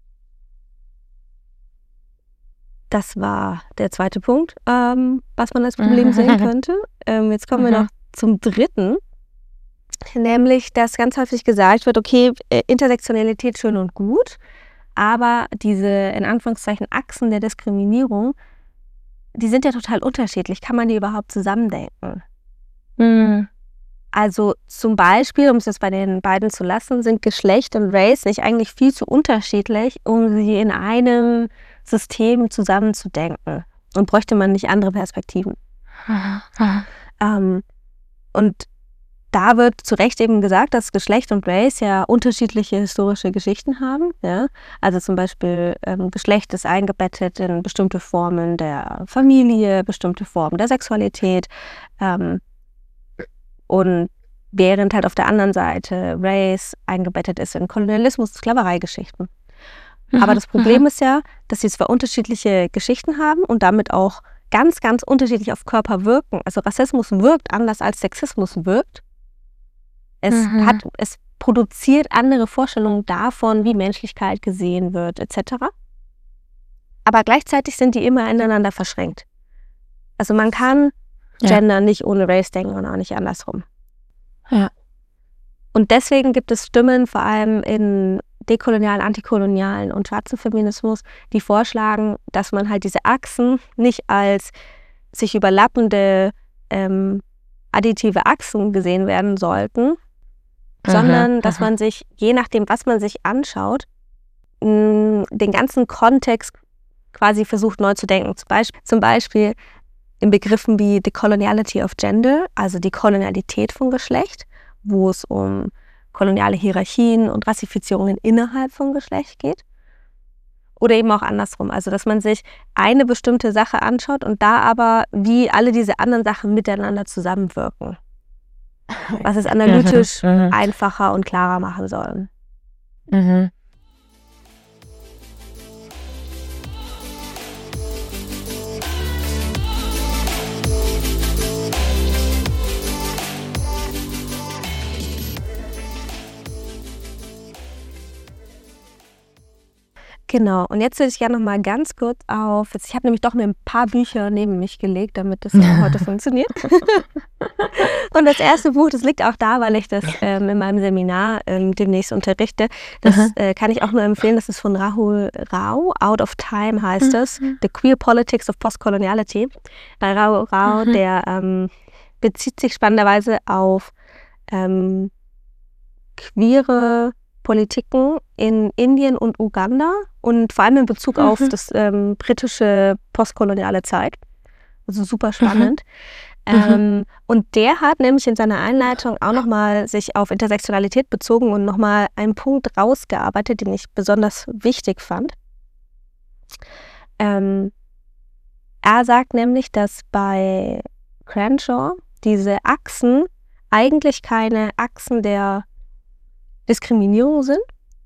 Das war der zweite Punkt, ähm, was man als Problem sehen könnte. Ähm, jetzt kommen mhm. wir noch zum dritten, nämlich, dass ganz häufig gesagt wird, okay, Intersektionalität schön und gut, aber diese, in Anführungszeichen, Achsen der Diskriminierung, die sind ja total unterschiedlich. Kann man die überhaupt zusammendenken? Mhm. Also zum Beispiel, um es jetzt bei den beiden zu lassen, sind Geschlecht und Race nicht eigentlich viel zu unterschiedlich, um sie in einem System zusammenzudenken. Und bräuchte man nicht andere Perspektiven. ähm, und da wird zu Recht eben gesagt, dass Geschlecht und Race ja unterschiedliche historische Geschichten haben. Ja? Also zum Beispiel ähm, Geschlecht ist eingebettet in bestimmte Formen der Familie, bestimmte Formen der Sexualität. Ähm, Und während halt auf der anderen Seite Race eingebettet ist in Kolonialismus, Sklavereigeschichten. Mhm. Aber das Problem mhm. ist ja, dass sie zwar unterschiedliche Geschichten haben und damit auch ganz, ganz unterschiedlich auf Körper wirken. Also Rassismus wirkt anders als Sexismus wirkt. Es, mhm. hat, es produziert andere Vorstellungen davon, wie Menschlichkeit gesehen wird, et cetera. aber gleichzeitig sind die immer ineinander verschränkt. Also man kann ja. Gender nicht ohne Race denken und auch nicht andersrum. Ja. Und deswegen gibt es Stimmen, vor allem in dekolonialen, antikolonialen und schwarzen Feminismus, die vorschlagen, dass man halt diese Achsen nicht als sich überlappende ähm, additive Achsen gesehen werden sollten, aha, sondern dass aha. man sich, je nachdem, was man sich anschaut, mh, den ganzen Kontext quasi versucht neu zu denken. Zum Beispiel, zum Beispiel in Begriffen wie Decoloniality of Gender, also die Kolonialität von Geschlecht, wo es um koloniale Hierarchien und Rassifizierungen innerhalb von Geschlecht geht. Oder eben auch andersrum, also dass man sich eine bestimmte Sache anschaut und da aber wie alle diese anderen Sachen miteinander zusammenwirken. Was es analytisch mhm, einfacher und klarer machen soll. Mhm. Genau, und jetzt würde ich gerne noch mal ganz kurz auf, jetzt, ich habe nämlich doch mir ein paar Bücher neben mich gelegt, damit das auch heute funktioniert. Und das erste Buch, das liegt auch da, weil ich das ähm, in meinem Seminar ähm, demnächst unterrichte. Das äh, kann ich auch nur empfehlen, das ist von Rahul Rao, Out of Time heißt es, The Queer Politics of Postcoloniality. Bei Rahul Rao, der ähm, bezieht sich spannenderweise auf ähm, queere Politiken in Indien und Uganda und vor allem in Bezug mhm. auf das ähm, britische postkoloniale Zeit. Also super spannend. Mhm. Ähm, und der hat nämlich in seiner Einleitung auch nochmal sich auf Intersektionalität bezogen und nochmal einen Punkt rausgearbeitet, den ich besonders wichtig fand. Ähm, er sagt nämlich, dass bei Crenshaw diese Achsen eigentlich keine Achsen der Diskriminierung sind.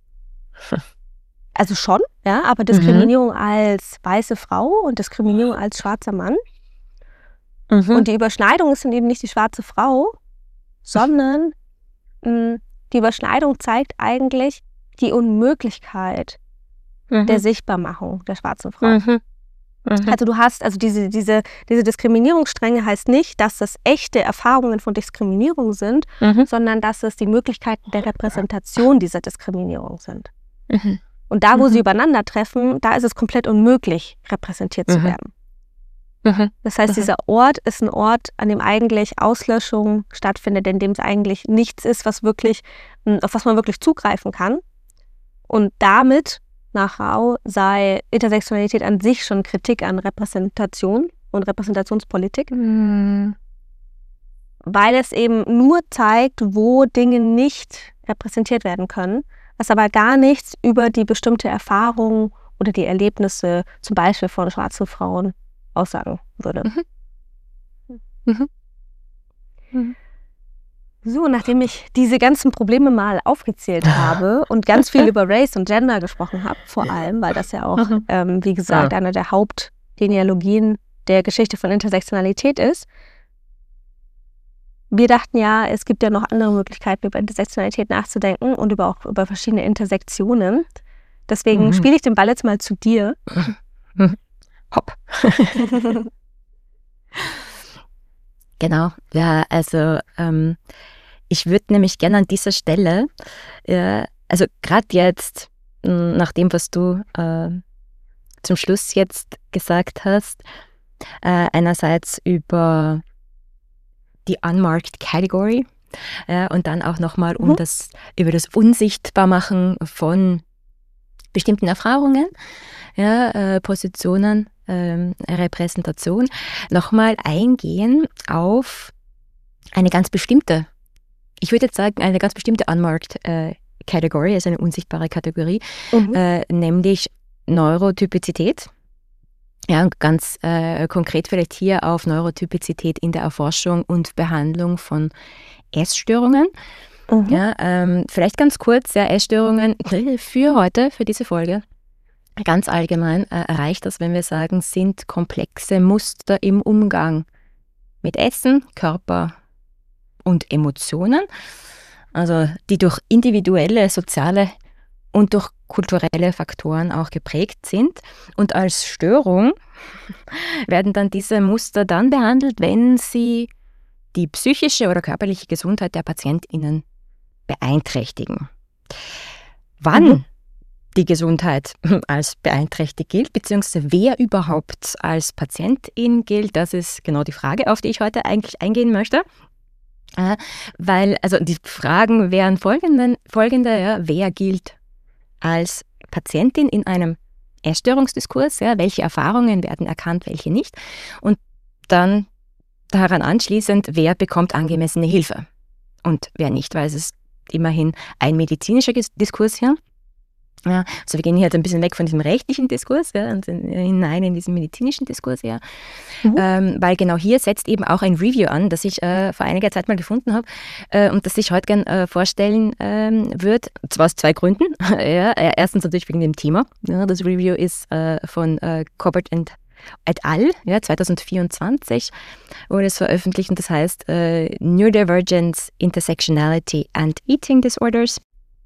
Also schon, ja, aber Diskriminierung mhm. als weiße Frau und Diskriminierung als schwarzer Mann. Mhm. Und die Überschneidung ist dann eben nicht die schwarze Frau, sondern mh, die Überschneidung zeigt eigentlich die Unmöglichkeit mhm. der Sichtbarmachung der schwarzen Frau. Mhm. Mhm. Also du hast, also diese, diese, diese Diskriminierungsstränge heißt nicht, dass das echte Erfahrungen von Diskriminierung sind, mhm. sondern dass es die Möglichkeiten der Repräsentation dieser Diskriminierung sind. Mhm. Und da, wo mhm. sie übereinander treffen, da ist es komplett unmöglich, repräsentiert mhm. zu werden. Mhm. Das heißt, mhm. dieser Ort ist ein Ort, an dem eigentlich Auslöschung stattfindet, in dem es eigentlich nichts ist, was wirklich, auf was man wirklich zugreifen kann. Und damit nach Rao sei Intersektionalität an sich schon Kritik an Repräsentation und Repräsentationspolitik, mhm. weil es eben nur zeigt, wo Dinge nicht repräsentiert werden können, was aber gar nichts über die bestimmte Erfahrung oder die Erlebnisse zum Beispiel von schwarzen Frauen aussagen würde. Mhm. Mhm. Mhm. So, nachdem ich diese ganzen Probleme mal aufgezählt habe und ganz viel über Race und Gender gesprochen habe, vor allem, weil das ja auch, ähm, wie gesagt, ja. eine der Hauptgenealogien der Geschichte von Intersektionalität ist. Wir dachten ja, es gibt ja noch andere Möglichkeiten, über Intersektionalität nachzudenken und über auch über verschiedene Intersektionen. Deswegen mhm. spiele ich den Ball jetzt mal zu dir. Hopp. Genau, ja, also ähm, ich würde nämlich gerne an dieser Stelle, äh, also gerade jetzt, mh, nach dem, was du äh, zum Schluss jetzt gesagt hast, äh, einerseits über die Unmarked Category äh, und dann auch nochmal um mhm. das, über das Unsichtbarmachen von bestimmten Erfahrungen, ja, äh, Positionen, ähm, Repräsentation, nochmal eingehen auf eine ganz bestimmte, ich würde jetzt sagen, eine ganz bestimmte Unmarked äh, Category, also eine unsichtbare Kategorie, mhm. äh, nämlich Neurotypizität. Ja, und ganz äh, konkret vielleicht hier auf Neurotypizität in der Erforschung und Behandlung von Essstörungen. Mhm. Ja, ähm, vielleicht ganz kurz, ja, Essstörungen für heute, für diese Folge. Ganz allgemein äh, reicht das, wenn wir sagen, sind komplexe Muster im Umgang mit Essen, Körper und Emotionen, also die durch individuelle soziale und durch kulturelle Faktoren auch geprägt sind. Und als Störung werden dann diese Muster dann behandelt, wenn sie die psychische oder körperliche Gesundheit der PatientInnen beeinträchtigen. Wann mhm. die Gesundheit als beeinträchtigt gilt, beziehungsweise wer überhaupt als Patientin gilt, das ist genau die Frage, auf die ich heute eigentlich eingehen möchte. Äh, weil, also die Fragen wären folgende, folgende ja, wer gilt als Patientin in einem Essstörungsdiskurs, ja, welche Erfahrungen werden erkannt, welche nicht, und dann daran anschließend, wer bekommt angemessene Hilfe und wer nicht, weil es ist immerhin ein medizinischer Diskurs hier. Ja, also wir gehen hier jetzt ein bisschen weg von diesem rechtlichen Diskurs, ja, und hinein in diesen medizinischen Diskurs, ja. Mhm. Ähm, weil genau hier setzt eben auch ein Review an, das ich äh, vor einiger Zeit mal gefunden habe äh, und das ich heute gern äh, vorstellen ähm, würde. Zwar aus zwei Gründen. ja, erstens natürlich wegen dem Thema. Ja, das Review ist äh, von äh, Cobbett and et al. Ja, zwanzig vierundzwanzig wurde es veröffentlicht und das heißt äh, Neurodivergence, Intersectionality and Eating Disorders.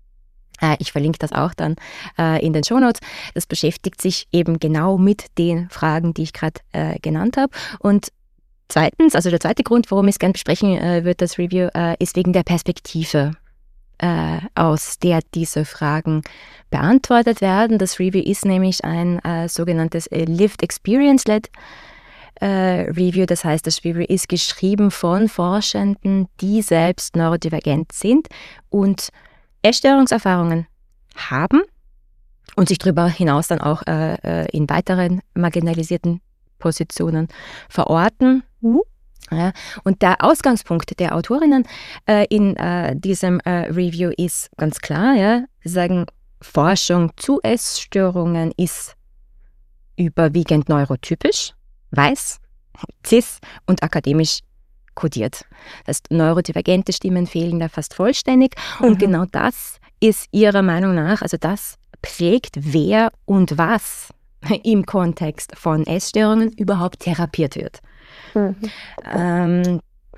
Ich verlinke das auch dann äh, in den Shownotes. Das beschäftigt sich eben genau mit den Fragen, die ich gerade äh, genannt habe. Und zweitens, also der zweite Grund, warum ich es gerne besprechen äh, würde, das Review, äh, ist wegen der Perspektive, äh, aus der diese Fragen beantwortet werden. Das Review ist nämlich ein äh, sogenanntes äh, Lived Experience-led äh, Review. Das heißt, das Review ist geschrieben von Forschenden, die selbst neurodivergent sind und Essstörungserfahrungen haben und sich darüber hinaus dann auch äh, in weiteren marginalisierten Positionen verorten. Mhm. Ja, und der Ausgangspunkt der Autorinnen äh, in äh, diesem äh, Review ist ganz klar, ja, sie sagen, Forschung zu Essstörungen ist überwiegend neurotypisch, weiß, cis und akademisch kodiert. Das heißt, neurodivergente Stimmen fehlen da fast vollständig. Mhm. Und genau das ist ihrer Meinung nach, also das prägt, wer und was im Kontext von Essstörungen überhaupt therapiert wird. Mhm. Ähm,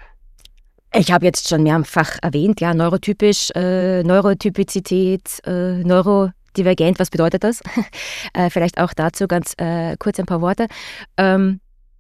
ich habe jetzt schon mehrfach erwähnt, ja, neurotypisch, äh, Neurotypizität, äh, Neurodivergent, was bedeutet das? äh, vielleicht auch dazu ganz äh, kurz ein paar Worte. Ähm,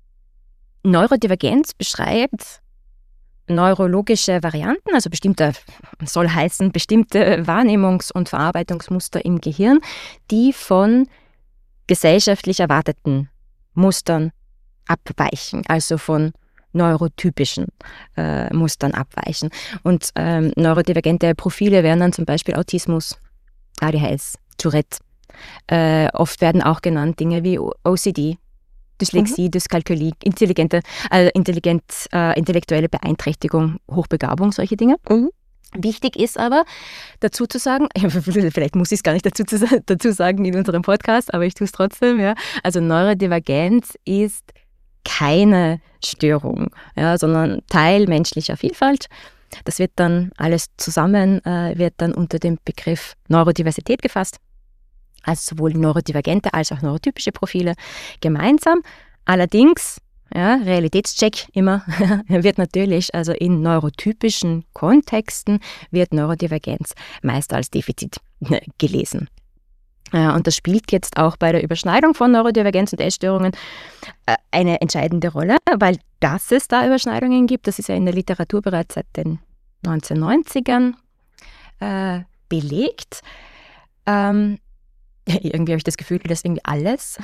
Neurodivergenz beschreibt neurologische Varianten, also bestimmte, soll heißen, bestimmte Wahrnehmungs- und Verarbeitungsmuster im Gehirn, die von gesellschaftlich erwarteten Mustern abweichen, also von neurotypischen äh, Mustern abweichen. Und ähm, neurodivergente Profile wären dann zum Beispiel Autismus, A D H S, Tourette. Äh, oft werden auch genannt Dinge wie O C D, Dyslexie, mhm. Dyskalkulie, intelligente, äh, intelligent, äh, intellektuelle Beeinträchtigung, Hochbegabung, solche Dinge. Mhm. Wichtig ist aber, dazu zu sagen, vielleicht muss ich es gar nicht dazu, zu, dazu sagen in unserem Podcast, aber ich tue es trotzdem, ja. Also Neurodivergenz ist keine Störung, ja, sondern Teil menschlicher Vielfalt. Das wird dann alles zusammen, äh, wird dann unter dem Begriff Neurodiversität gefasst. Also sowohl neurodivergente als auch neurotypische Profile gemeinsam. Allerdings, ja, Realitätscheck immer, wird natürlich, also in neurotypischen Kontexten wird Neurodivergenz meist als Defizit gelesen. Ja, und das spielt jetzt auch bei der Überschneidung von Neurodivergenz und Essstörungen eine entscheidende Rolle, weil dass es da Überschneidungen gibt, das ist ja in der Literatur bereits seit den neunzehnhundertneunzigern äh, belegt. Ähm, Irgendwie habe ich das Gefühl, dass irgendwie alles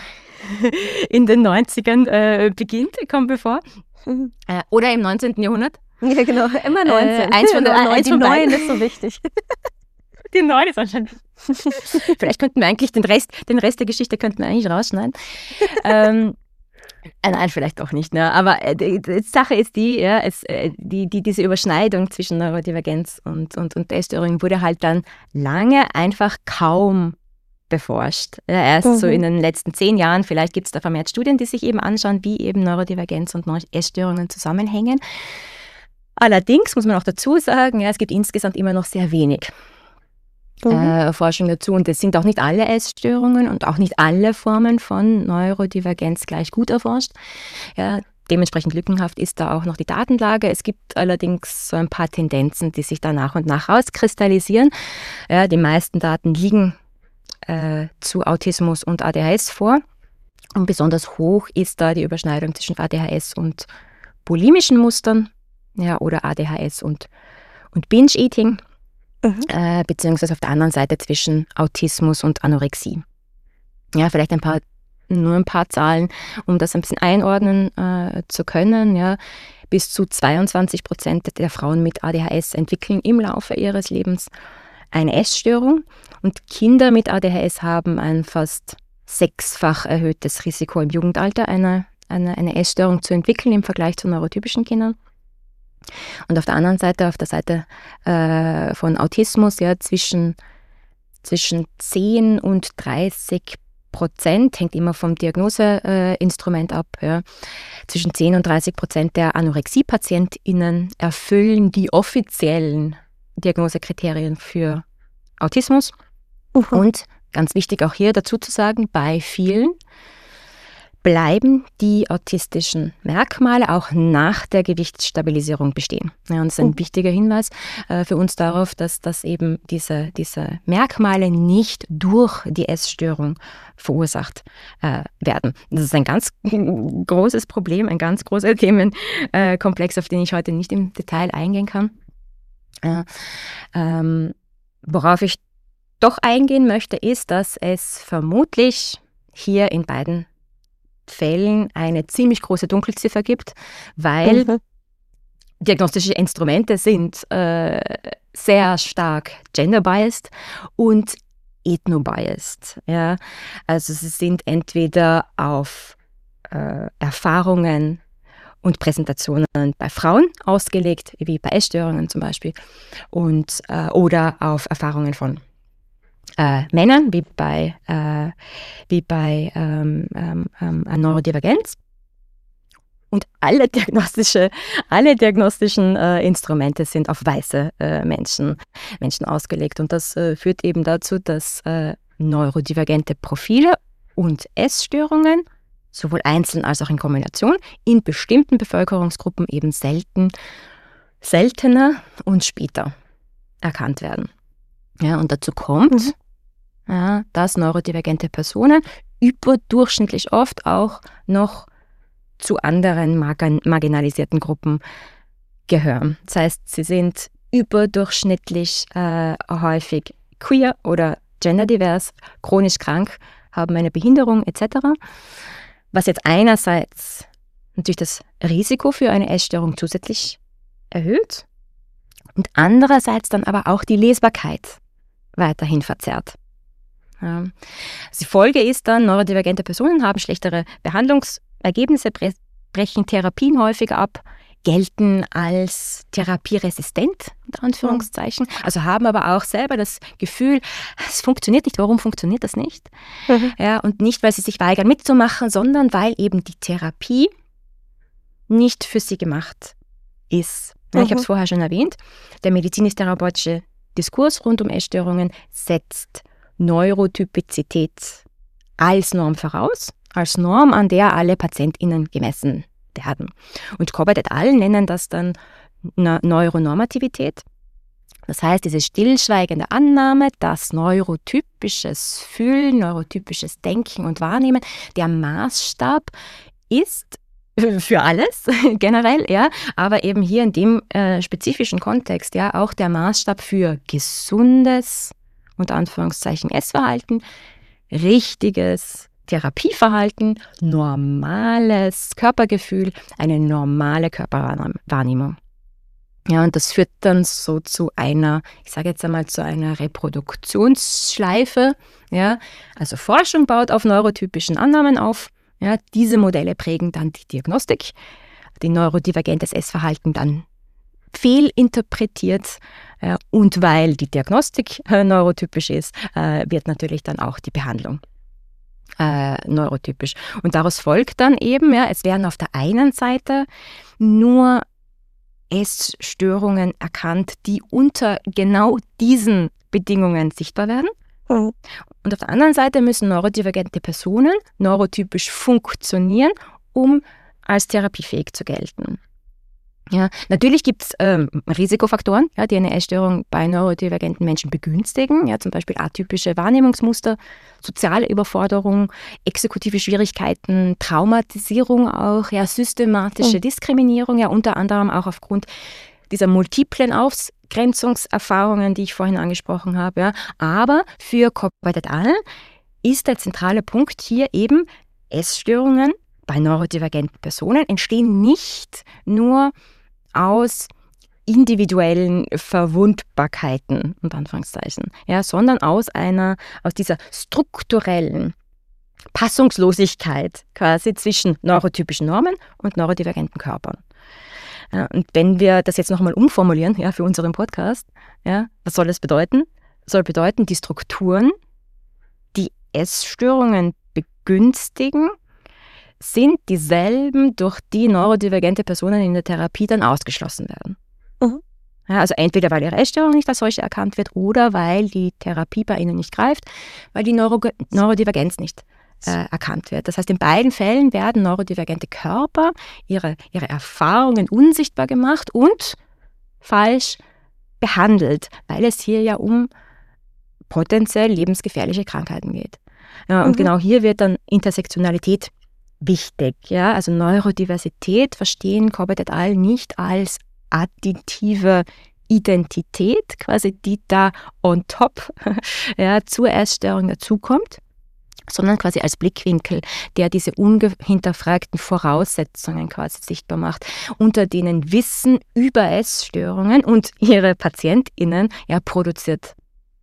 in den neunzigern äh, beginnt, kommt mir vor. Äh, oder im neunzehnten Jahrhundert. Ja, genau, immer neunzehn. Äh, eins von, der, eins die von neun ist so wichtig. Die neun ist anscheinend. Vielleicht könnten wir eigentlich den Rest, den Rest der Geschichte könnten wir eigentlich rausschneiden. ähm, Nein, vielleicht auch nicht. Ne? Aber äh, die, die Sache ist die, ja, es, äh, die, die, diese Überschneidung zwischen Neurodivergenz und, und, und Essstörungen wurde halt dann lange einfach kaum beforscht. Ja, erst mhm. so in den letzten zehn Jahren, vielleicht gibt es da vermehrt Studien, die sich eben anschauen, wie eben Neurodivergenz und Essstörungen zusammenhängen. Allerdings muss man auch dazu sagen, ja, es gibt insgesamt immer noch sehr wenig mhm. äh, Forschung dazu. Und es sind auch nicht alle Essstörungen und auch nicht alle Formen von Neurodivergenz gleich gut erforscht. Ja, dementsprechend lückenhaft ist da auch noch die Datenlage. Es gibt allerdings so ein paar Tendenzen, die sich da nach und nach rauskristallisieren. Ja, die meisten Daten liegen äh, zu Autismus und A D H S vor. Und besonders hoch ist da die Überschneidung zwischen A D H S und bulimischen Mustern, ja, oder A D H S und, und Binge-Eating, mhm. äh, beziehungsweise auf der anderen Seite zwischen Autismus und Anorexie. Ja, vielleicht ein paar, nur ein paar Zahlen, um das ein bisschen einordnen äh, zu können. Ja. Bis zu zweiundzwanzig Prozent der Frauen mit A D H S entwickeln im Laufe ihres Lebens eine Essstörung und Kinder mit A D H S haben ein fast sechsfach erhöhtes Risiko im Jugendalter, eine, eine, eine Essstörung zu entwickeln im Vergleich zu neurotypischen Kindern. Und auf der anderen Seite, auf der Seite äh, von Autismus, ja, zwischen, zwischen zehn und dreißig Prozent, hängt immer vom Diagnoseinstrument äh, ab, ja, zwischen zehn und dreißig Prozent der Anorexie-PatientInnen erfüllen die offiziellen Diagnosekriterien für Autismus. Uh-huh. Und ganz wichtig auch hier dazu zu sagen, bei vielen bleiben die autistischen Merkmale auch nach der Gewichtsstabilisierung bestehen. Ja, und das ist ein uh-huh. wichtiger Hinweis äh, für uns darauf, dass, dass eben diese, diese Merkmale nicht durch die Essstörung verursacht äh, werden. Das ist ein ganz großes Problem, ein ganz großer Themenkomplex, auf den ich heute nicht im Detail eingehen kann. Äh, ähm, worauf ich doch eingehen möchte, ist, dass es vermutlich hier in beiden Fällen eine ziemlich große Dunkelziffer gibt, weil mhm. diagnostische Instrumente sind äh, sehr stark gender-biased und ethno-biased. Ja? Also sie sind entweder auf äh, Erfahrungen und Präsentationen bei Frauen ausgelegt, wie bei Essstörungen zum Beispiel, und, äh, oder auf Erfahrungen von Äh, Männern, wie bei, äh, wie bei ähm, ähm, ähm, Neurodivergenz. Und alle, diagnostische, alle diagnostischen äh, Instrumente sind auf weiße äh, Menschen, Menschen ausgelegt. Und das äh, führt eben dazu, dass äh, neurodivergente Profile und Essstörungen, sowohl einzeln als auch in Kombination, in bestimmten Bevölkerungsgruppen eben selten, seltener und später erkannt werden. Ja, und dazu kommt, mhm. ja, dass neurodivergente Personen überdurchschnittlich oft auch noch zu anderen margin- marginalisierten Gruppen gehören. Das heißt, sie sind überdurchschnittlich äh, häufig queer oder genderdivers, chronisch krank, haben eine Behinderung et cetera. Was jetzt einerseits natürlich das Risiko für eine Essstörung zusätzlich erhöht und andererseits dann aber auch die Lesbarkeit weiterhin verzerrt. Ja. Die Folge ist dann, neurodivergente Personen haben schlechtere Behandlungsergebnisse, brechen Therapien häufiger ab, gelten als therapieresistent, unter Anführungszeichen, also haben aber auch selber das Gefühl, es funktioniert nicht, warum funktioniert das nicht? Mhm. Ja, und nicht, weil sie sich weigern mitzumachen, sondern weil eben die Therapie nicht für sie gemacht ist. Ja, mhm. Ich habe es vorher schon erwähnt, der medizinisch-therapeutische Diskurs rund um Essstörungen setzt Neurotypizität als Norm voraus, als Norm, an der alle PatientInnen gemessen werden. Und Cobbett et al. Nennen das dann Neuronormativität. Das heißt, diese stillschweigende Annahme, dass neurotypisches Fühlen, neurotypisches Denken und Wahrnehmen der Maßstab ist für alles generell, ja, aber eben hier in dem äh, spezifischen Kontext, ja, auch der Maßstab für gesundes, unter Anführungszeichen, Essverhalten, richtiges Therapieverhalten, normales Körpergefühl, eine normale Körperwahrnehmung. Ja, und das führt dann so zu einer, ich sage jetzt einmal, zu einer Reproduktionsschleife, ja, also Forschung baut auf neurotypischen Annahmen auf. Ja, diese Modelle prägen dann die Diagnostik, die neurodivergentes Essverhalten dann fehlinterpretiert äh, und weil die Diagnostik äh, neurotypisch ist, äh, wird natürlich dann auch die Behandlung äh, neurotypisch. Und daraus folgt dann eben, ja, es werden auf der einen Seite nur Essstörungen erkannt, die unter genau diesen Bedingungen sichtbar werden. Und auf der anderen Seite müssen neurodivergente Personen neurotypisch funktionieren, um als therapiefähig zu gelten. Ja, natürlich gibt es ähm, Risikofaktoren, ja, die eine Essstörung bei neurodivergenten Menschen begünstigen, ja, zum Beispiel atypische Wahrnehmungsmuster, soziale Überforderung, exekutive Schwierigkeiten, Traumatisierung auch, ja, systematische Mhm. Diskriminierung, ja, unter anderem auch aufgrund dieser multiplen Ausgrenzungserfahrungen, die ich vorhin angesprochen habe. Ja. Aber für Corbett et al. Ist der zentrale Punkt hier eben, Essstörungen bei neurodivergenten Personen entstehen nicht nur aus individuellen Verwundbarkeiten, unter Anführungszeichen, ja, sondern aus einer, aus dieser strukturellen Passungslosigkeit quasi zwischen neurotypischen Normen und neurodivergenten Körpern. Ja, und wenn wir das jetzt nochmal umformulieren, ja, für unseren Podcast, ja, was soll das bedeuten? Das soll bedeuten, die Strukturen, die Essstörungen begünstigen, sind dieselben, durch die neurodivergente Personen in der Therapie dann ausgeschlossen werden. Mhm. Ja, also entweder, weil ihre Essstörung nicht als solche erkannt wird oder weil die Therapie bei ihnen nicht greift, weil die Neuro- Neurodivergenz nicht äh, erkannt wird. Das heißt, in beiden Fällen werden neurodivergente Körper, ihre, ihre Erfahrungen unsichtbar gemacht und falsch behandelt, weil es hier ja um potenziell lebensgefährliche Krankheiten geht. Ja, und Mhm. genau hier wird dann Intersektionalität wichtig. Ja? Also Neurodiversität verstehen Corbett et al. Nicht als additive Identität, quasi die da on top ja, zur Essstörung dazukommt, sondern quasi als Blickwinkel, der diese unhinterfragten Voraussetzungen quasi sichtbar macht, unter denen Wissen über Essstörungen und ihre PatientInnen ja produziert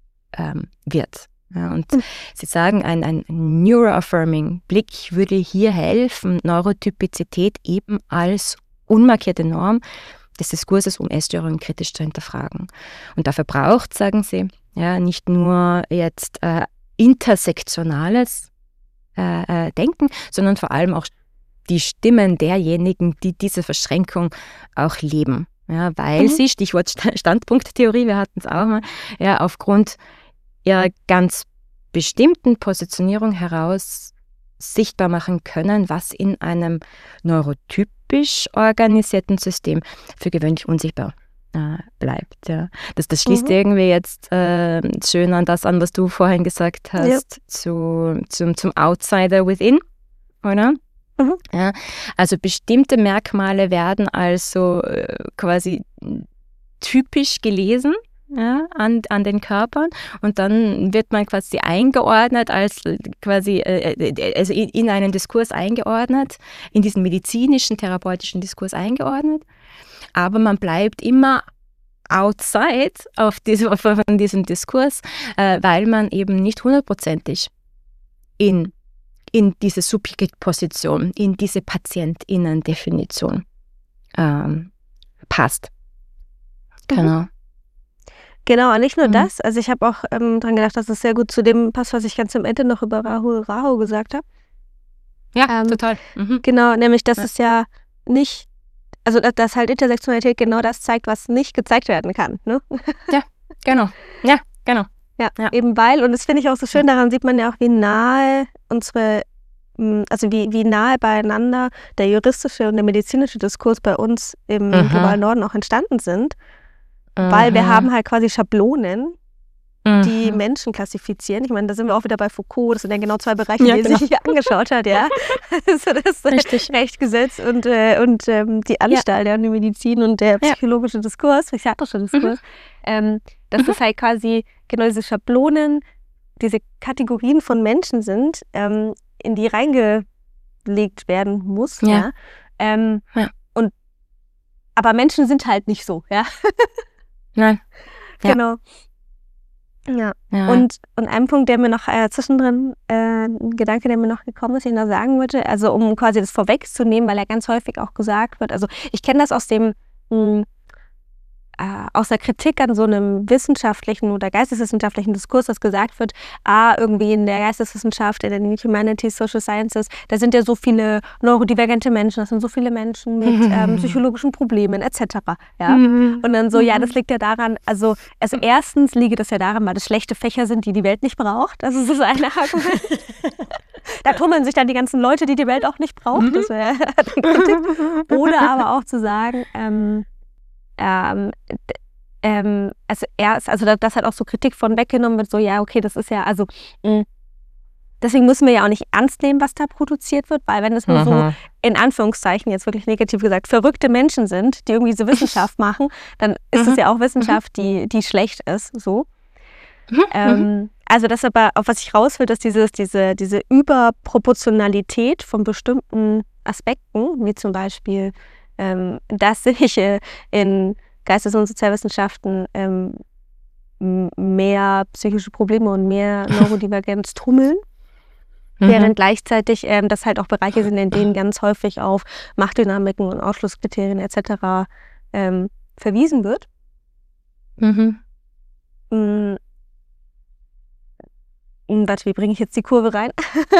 ähm, wird. Ja, und mhm. Sie sagen, ein, ein neuroaffirming Blick würde hier helfen, Neurotypizität eben als unmarkierte Norm des Diskurses um Essstörungen kritisch zu hinterfragen. Und dafür braucht, sagen Sie, ja, nicht nur jetzt äh, intersektionales äh, äh, Denken, sondern vor allem auch die Stimmen derjenigen, die diese Verschränkung auch leben. Ja, weil mhm. sie, Stichwort Standpunkttheorie, wir hatten es auch mal, ja, aufgrund ihrer ganz bestimmten Positionierung heraus sichtbar machen können, was in einem neurotypisch organisierten System für gewöhnlich unsichtbar äh, bleibt. Ja. Das, das schließt mhm. irgendwie jetzt äh, schön an das an, was du vorhin gesagt hast, ja. zu, zum, zum Outsider within, oder? Mhm. Ja, also bestimmte Merkmale werden also äh, quasi typisch gelesen, ja, an, an den Körpern, und dann wird man quasi eingeordnet als quasi, äh, also in, in einen Diskurs eingeordnet, in diesen medizinischen, therapeutischen Diskurs eingeordnet, aber man bleibt immer outside auf diese, von diesem Diskurs, äh, weil man eben nicht hundertprozentig in, in diese Subjektposition, in diese PatientInnen-Definition ähm, passt. Genau. Mhm. Genau, und nicht nur Mhm. das. Also ich habe auch ähm, dran gedacht, dass es sehr gut zu dem passt, was ich ganz am Ende noch über Rahul Rao gesagt habe. Ja, ähm, total. Mhm. Genau, nämlich, dass Ja. es ja nicht, also dass, dass halt Intersektionalität genau das zeigt, was nicht gezeigt werden kann. Ne? Ja, genau. Ja, genau. Ja, Ja. eben weil, und das finde ich auch so schön, daran sieht man ja auch, wie nahe unsere, mh, also wie, wie nahe beieinander der juristische und der medizinische Diskurs bei uns im Mhm. globalen Norden auch entstanden sind. Weil wir Mhm. haben halt quasi Schablonen, die Mhm. Menschen klassifizieren. Ich meine, da sind wir auch wieder bei Foucault. Das sind ja genau zwei Bereiche, Ja, die genau. er sich hier angeschaut hat, ja. Also das Richtig. Rechtsgesetz und, äh, und ähm, die Anstalt, ja. und die Medizin und der Ja. psychologische Diskurs, psychiatrische Diskurs. Ähm, dass Mhm. das halt quasi genau diese Schablonen, diese Kategorien von Menschen sind, ähm, in die reingelegt werden muss. Ja. Ja. Ähm, Ja. Und, aber Menschen sind halt nicht so, ja. Nein. Ja. Genau. Ja. Ja. Und, und ein Punkt, der mir noch äh, zwischendrin, äh, ein Gedanke, der mir noch gekommen ist, den ich noch sagen wollte, also um quasi das vorwegzunehmen, weil er ganz häufig auch gesagt wird, also ich kenne das aus dem, mh, äh, aus der Kritik an so einem wissenschaftlichen oder geisteswissenschaftlichen Diskurs, dass gesagt wird, ah, irgendwie in der Geisteswissenschaft, in den Humanities, Social Sciences, da sind ja so viele neurodivergente Menschen, das sind so viele Menschen mit ähm, psychologischen Problemen et cetera. Ja? Und dann so, ja, das liegt ja daran, also, also erstens liege das ja daran, weil das schlechte Fächer sind, die die Welt nicht braucht. Das ist das eine Argument. Da tummeln sich dann die ganzen Leute, die die Welt auch nicht braucht. Das wäre Oder aber auch zu sagen, ähm, ähm, ähm, also erst, also das hat auch so Kritik von weggenommen wird, so ja, okay, das ist ja, also mh, deswegen müssen wir ja auch nicht ernst nehmen, was da produziert wird, weil wenn es nur so, in Anführungszeichen, jetzt wirklich negativ gesagt, verrückte Menschen sind, die irgendwie diese Wissenschaft machen, dann ist es ja auch Wissenschaft, die, die schlecht ist, so. Ähm, also das aber, auf was ich raus will, dass dieses, diese, diese Überproportionalität von bestimmten Aspekten, wie zum Beispiel, ähm, dass sich äh, in Geistes- und Sozialwissenschaften ähm, mehr psychische Probleme und mehr Neurodivergenz tummeln, mhm. während gleichzeitig ähm, das halt auch Bereiche sind, in denen ganz häufig auf Machtdynamiken und Ausschlusskriterien et cetera ähm, verwiesen wird. Mhm. Mhm. Warte, wie bringe ich jetzt die Kurve rein?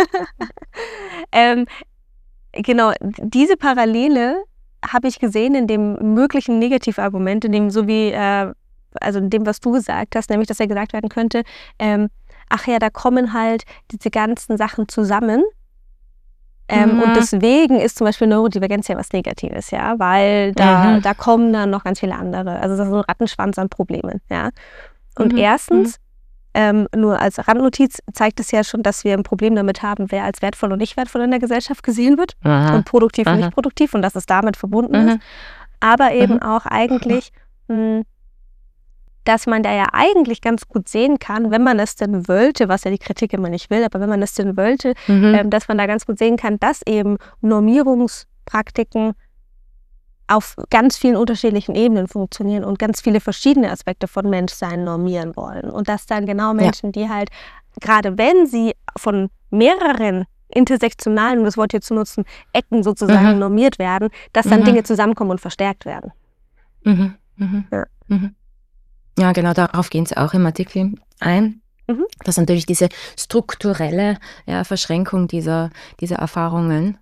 ähm, genau, diese Parallele habe ich gesehen in dem möglichen Negativargument, in dem, so wie, äh, also in dem, was du gesagt hast, nämlich, dass ja gesagt werden könnte, ähm, ach ja, da kommen halt diese ganzen Sachen zusammen. Ähm, mhm. Und deswegen ist zum Beispiel Neurodivergenz ja was Negatives, ja, weil da, mhm. da kommen dann noch ganz viele andere. Also das ist so ein Rattenschwanz an Problemen, ja. Und mhm. erstens, Ähm, nur als Randnotiz zeigt es ja schon, dass wir ein Problem damit haben, wer als wertvoll und nicht wertvoll in der Gesellschaft gesehen wird Aha. und produktiv Aha. und nicht produktiv und dass es damit verbunden Aha. ist. Aber eben Aha. auch eigentlich, mh, dass man da ja eigentlich ganz gut sehen kann, wenn man es denn wollte, was ja die Kritik immer nicht will, aber wenn man es denn wollte, mhm. ähm, dass man da ganz gut sehen kann, dass eben Normierungspraktiken auf ganz vielen unterschiedlichen Ebenen funktionieren und ganz viele verschiedene Aspekte von Menschsein normieren wollen. Und dass dann genau Menschen, ja. die halt, gerade wenn sie von mehreren intersektionalen, um das Wort hier zu nutzen, Ecken sozusagen mhm. normiert werden, dass dann mhm. Dinge zusammenkommen und verstärkt werden. Mhm. Mhm. Ja. Mhm. ja, genau, darauf gehen sie auch im Artikel ein. Mhm. Dass natürlich diese strukturelle ja, Verschränkung dieser, dieser Erfahrungen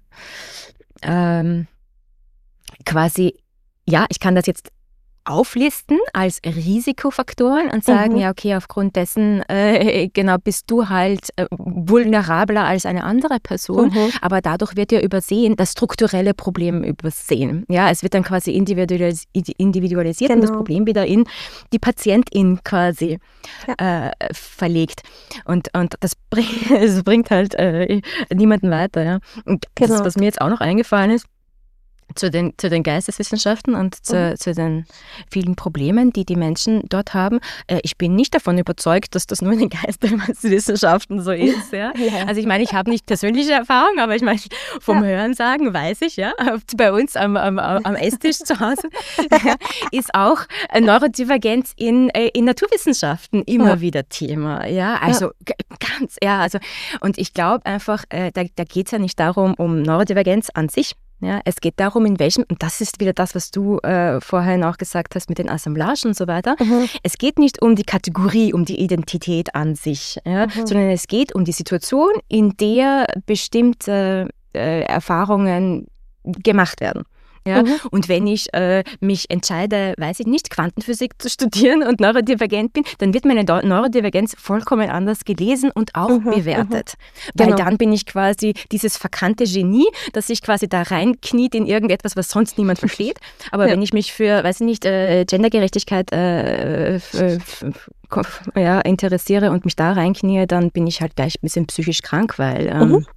ähm, quasi, ja, ich kann das jetzt auflisten als Risikofaktoren und sagen, mhm. ja, okay, aufgrund dessen, äh, genau, bist du halt äh, vulnerabler als eine andere Person, mhm. aber dadurch wird ja übersehen, das strukturelle Problem übersehen. Ja, es wird dann quasi individualis- individualisiert genau. und das Problem wieder in die Patientin quasi ja. äh, verlegt. Und, und das, bring, das bringt halt äh, niemanden weiter. Ja. Und genau. das, was mir jetzt auch noch eingefallen ist, Zu den, zu den Geisteswissenschaften und zu, mhm. zu den vielen Problemen, die die Menschen dort haben. Äh, ich bin nicht davon überzeugt, dass das nur in den Geisteswissenschaften so ist. Ja? ja. Also ich meine, ich habe nicht persönliche Erfahrung, aber ich meine, vom ja. Hörensagen weiß ich, ja, bei uns am, am, am Esstisch zu Hause ja, ist auch Neurodivergenz in, in Naturwissenschaften immer ja. wieder Thema. Ja, also ja. ganz, ja, also und ich glaube einfach, äh, da, da geht es ja nicht darum, um Neurodivergenz an sich. Ja, es geht darum, in welchem, und das ist wieder das, was du äh, vorhin auch gesagt hast mit den Assemblagen und so weiter, mhm. es geht nicht um die Kategorie, um die Identität an sich, ja, mhm. sondern es geht um die Situation, in der bestimmte äh, Erfahrungen gemacht werden. Ja? Mhm. Und wenn ich äh, mich entscheide, weiß ich nicht, Quantenphysik zu studieren und neurodivergent bin, dann wird meine Neurodivergenz vollkommen anders gelesen und auch mhm. bewertet. Mhm. Weil genau. dann bin ich quasi dieses verkannte Genie, das sich quasi da reinkniet in irgendetwas, was sonst niemand versteht. Aber ja. wenn ich mich für, weiß ich nicht, äh, Gendergerechtigkeit äh, f- f- f- ja, interessiere und mich da reinknie, dann bin ich halt gleich ein bisschen psychisch krank, weil ähm, mhm.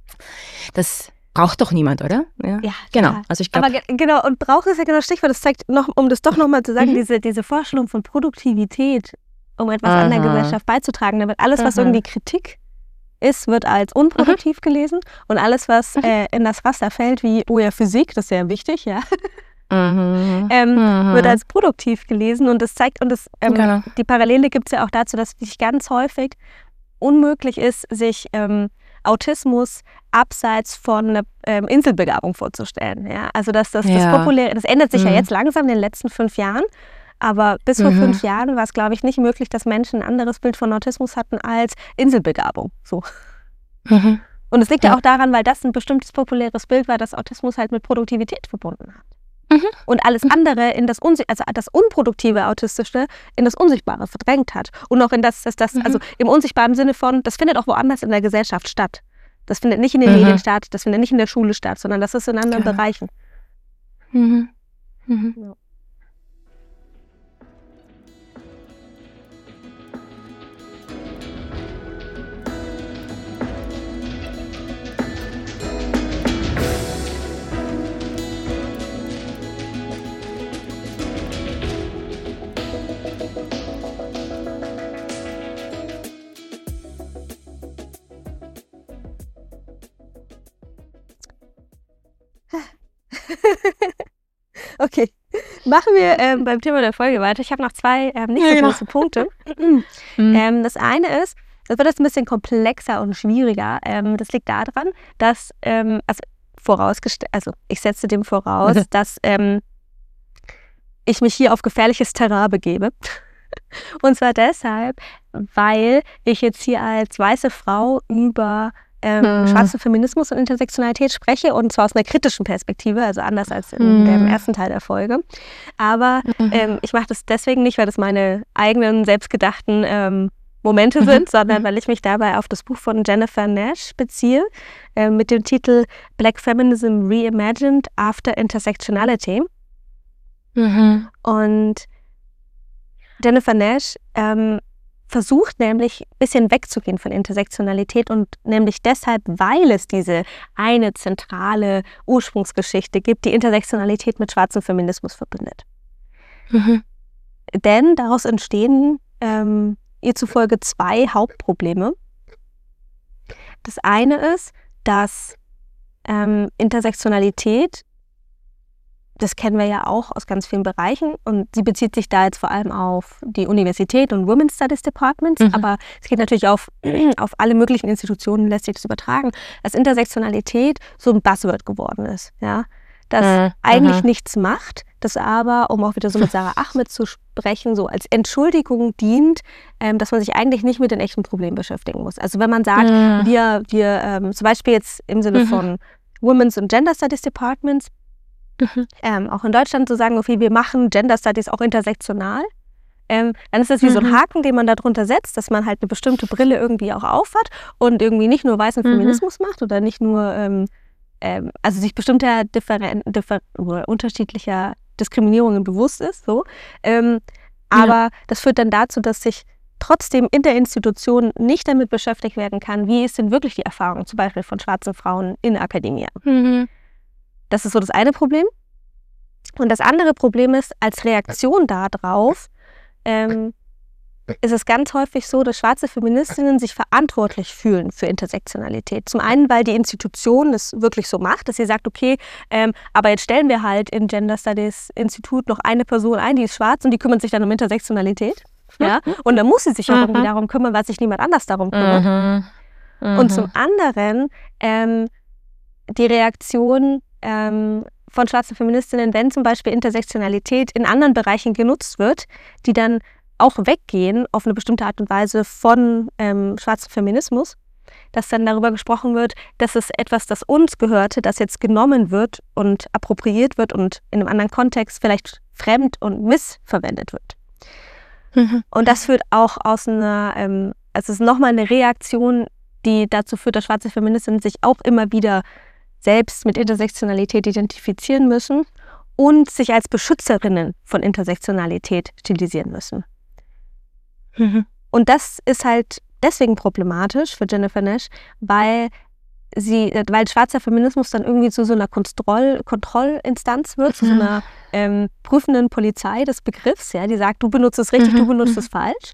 das braucht doch niemand, oder? Ja, ja genau. Also ich glaub, Aber ge- genau, und braucht ist ja genau das Stichwort. Das zeigt noch, um das doch nochmal zu sagen, mhm. diese, diese Vorstellung von Produktivität, um etwas Aha. an der Gesellschaft beizutragen. Da wird alles, was Aha. irgendwie Kritik ist, wird als unproduktiv mhm. gelesen. Und alles, was mhm. äh, in das Raster fällt, wie, oh ja, Physik, das ist ja wichtig, ja, mhm. ähm, mhm. wird als produktiv gelesen. Und das zeigt, und das, ähm, genau. die Parallele gibt es ja auch dazu, dass es ganz häufig unmöglich ist, sich ähm, Autismus abseits von einer ähm, Inselbegabung vorzustellen. Ja? Also dass das, ja. das populäre, das ändert sich mhm. ja jetzt langsam in den letzten fünf Jahren, Aber bis vor Mhm. fünf Jahren war es, glaube ich, nicht möglich, dass Menschen ein anderes Bild von Autismus hatten als Inselbegabung. So. Mhm. Und es liegt ja Ja. auch daran, weil das ein bestimmtes populäres Bild war, das Autismus halt mit Produktivität verbunden hat. Mhm. Und alles andere in das Unsi- also das unproduktive Autistische in das Unsichtbare verdrängt hat. Und auch in das, dass das, Mhm. also im unsichtbaren Sinne von, das findet auch woanders in der Gesellschaft statt. Das findet nicht in den Mhm. Medien statt, das findet nicht in der Schule statt, sondern das ist in anderen Genau. Bereichen. Mhm. Mhm. Ja. Okay, machen wir ähm, beim Thema der Folge weiter. Ich habe noch zwei ähm, nicht so Ja, genau. große Punkte. Mhm. Ähm, das eine ist, das wird jetzt ein bisschen komplexer und schwieriger. Ähm, das liegt daran, dass, ähm, also vorausgestellt, also ich setze dem voraus, Mhm. dass ähm, ich mich hier auf gefährliches Terrain begebe. Und zwar deshalb, weil ich jetzt hier als weiße Frau über ähm, Mhm. schwarzen Feminismus und Intersektionalität spreche, und zwar aus einer kritischen Perspektive, also anders als in Mhm. dem ersten Teil der Folge. Aber Mhm. ähm, ich mache das deswegen nicht, weil das meine eigenen selbstgedachten ähm, Momente Mhm. sind, sondern Mhm. weil ich mich dabei auf das Buch von Jennifer Nash beziehe, äh, mit dem Titel Black Feminism Reimagined After Intersectionality. Mhm. Und Jennifer Nash ähm, versucht nämlich ein bisschen wegzugehen von Intersektionalität, und nämlich deshalb, weil es diese eine zentrale Ursprungsgeschichte gibt, die Intersektionalität mit schwarzem Feminismus verbindet. Mhm. Denn daraus entstehen ähm, ihr zufolge zwei Hauptprobleme. Das eine ist, dass ähm, Intersektionalität, das kennen wir ja auch aus ganz vielen Bereichen, und sie bezieht sich da jetzt vor allem auf die Universität und Women's Studies Departments, Mhm. aber es geht natürlich auf, auf alle möglichen Institutionen, lässt sich das übertragen, dass Intersektionalität so ein Buzzword geworden ist, ja, das Mhm. eigentlich Mhm. nichts macht, das aber, um auch wieder so mit Sarah Ahmed zu sprechen, so als Entschuldigung dient, ähm, dass man sich eigentlich nicht mit den echten Problemen beschäftigen muss. Also wenn man sagt, Mhm. wir, wir ähm, zum Beispiel jetzt im Sinne Mhm. von Women's und Gender Studies Departments, Mhm. ähm, auch in Deutschland zu sagen, okay, wir machen Gender Studies auch intersektional, ähm, dann ist das wie so ein Mhm. Haken, den man da drunter setzt, dass man halt eine bestimmte Brille irgendwie auch aufhat und irgendwie nicht nur weißen Mhm. Feminismus macht oder nicht nur, ähm, ähm, also sich bestimmter Differen Differ oder unterschiedlicher Diskriminierungen bewusst ist, so. Ähm, Ja. aber das führt dann dazu, dass sich trotzdem in der Institution nicht damit beschäftigt werden kann, wie ist denn wirklich die Erfahrung, zum Beispiel von schwarzen Frauen in der Akademie. Mhm. Das ist so das eine Problem. Und das andere Problem ist, als Reaktion darauf ähm, ist es ganz häufig so, dass schwarze Feministinnen sich verantwortlich fühlen für Intersektionalität. Zum einen, weil die Institution das wirklich so macht, dass sie sagt, okay, ähm, aber jetzt stellen wir halt im Gender Studies Institut noch eine Person ein, die ist schwarz, und die kümmert sich dann um Intersektionalität. Ja? Und dann muss sie sich auch Mhm. irgendwie darum kümmern, weil sich niemand anders darum kümmert. Mhm. Mhm. Und zum anderen ähm, die Reaktion ähm, von schwarzen Feministinnen, wenn zum Beispiel Intersektionalität in anderen Bereichen genutzt wird, die dann auch weggehen auf eine bestimmte Art und Weise von ähm, schwarzem Feminismus, dass dann darüber gesprochen wird, dass es etwas, das uns gehörte, das jetzt genommen wird und appropriiert wird und in einem anderen Kontext vielleicht fremd und missverwendet wird. Mhm. Und das führt auch aus einer, ähm, also es ist nochmal eine Reaktion, die dazu führt, dass schwarze Feministinnen sich auch immer wieder selbst mit Intersektionalität identifizieren müssen und sich als Beschützerinnen von Intersektionalität stilisieren müssen. Mhm. Und das ist halt deswegen problematisch für Jennifer Nash, weil sie, weil schwarzer Feminismus dann irgendwie zu so einer Kontroll, Kontrollinstanz wird, zu so einer ähm, prüfenden Polizei des Begriffs, ja, die sagt, du benutzt es richtig, Mhm. du benutzt es falsch.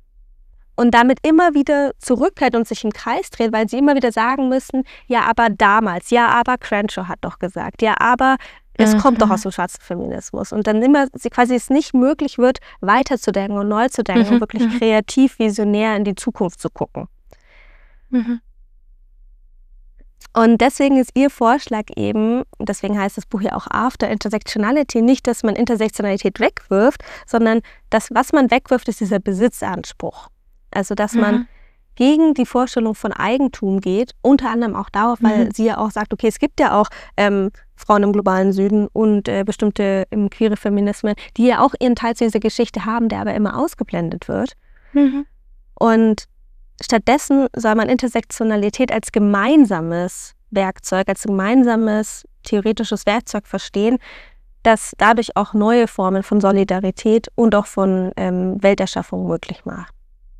Und damit immer wieder zurückkehrt und sich im Kreis dreht, weil sie immer wieder sagen müssen, ja, aber damals, ja, aber Crenshaw hat doch gesagt, ja, aber es Mhm. kommt doch aus dem schwarzen Feminismus. Und dann immer sie quasi es nicht möglich wird, weiterzudenken und neu zu denken Mhm. und wirklich Mhm. kreativ, visionär in die Zukunft zu gucken. Mhm. Und deswegen ist ihr Vorschlag eben, deswegen heißt das Buch ja auch After Intersectionality, nicht, dass man Intersektionalität wegwirft, sondern das, was man wegwirft, ist dieser Besitzanspruch. Also, dass man Mhm. gegen die Vorstellung von Eigentum geht, unter anderem auch darauf, weil Mhm. sie ja auch sagt, okay, es gibt ja auch ähm, Frauen im globalen Süden und äh, bestimmte ähm, queere Feminismen, die ja auch ihren Teil zu dieser Geschichte haben, der aber immer ausgeblendet wird. Mhm. Und stattdessen soll man Intersektionalität als gemeinsames Werkzeug, als gemeinsames theoretisches Werkzeug verstehen, das dadurch auch neue Formen von Solidarität und auch von ähm, Welterschaffung möglich macht.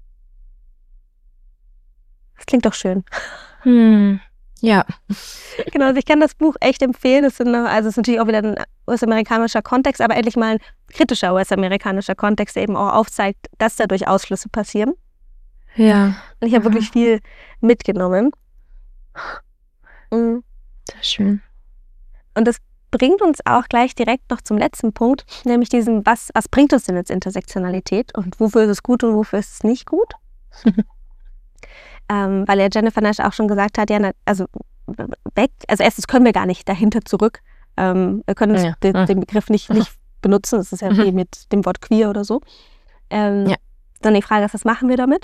Das klingt doch schön. Hm. Ja. Genau, also ich kann das Buch echt empfehlen. Es sind noch, also es ist natürlich auch wieder ein U S-amerikanischer Kontext, aber endlich mal ein kritischer U S-amerikanischer Kontext, der eben auch aufzeigt, dass dadurch Ausschlüsse passieren. Ja. Und ich habe Mhm. wirklich viel mitgenommen. Mhm. Sehr schön. Und das bringt uns auch gleich direkt noch zum letzten Punkt, nämlich diesen, was, was bringt uns denn jetzt Intersektionalität und wofür ist es gut und wofür ist es nicht gut? ähm, weil ja Jennifer Nash auch schon gesagt hat, ja, na, also weg, also erstens können wir gar nicht dahinter zurück. Ähm, wir können Ja. den, den Begriff nicht, nicht benutzen, das ist ja wie mit dem Wort queer oder so. Ähm, Ja. Sondern die Frage ist, was machen wir damit?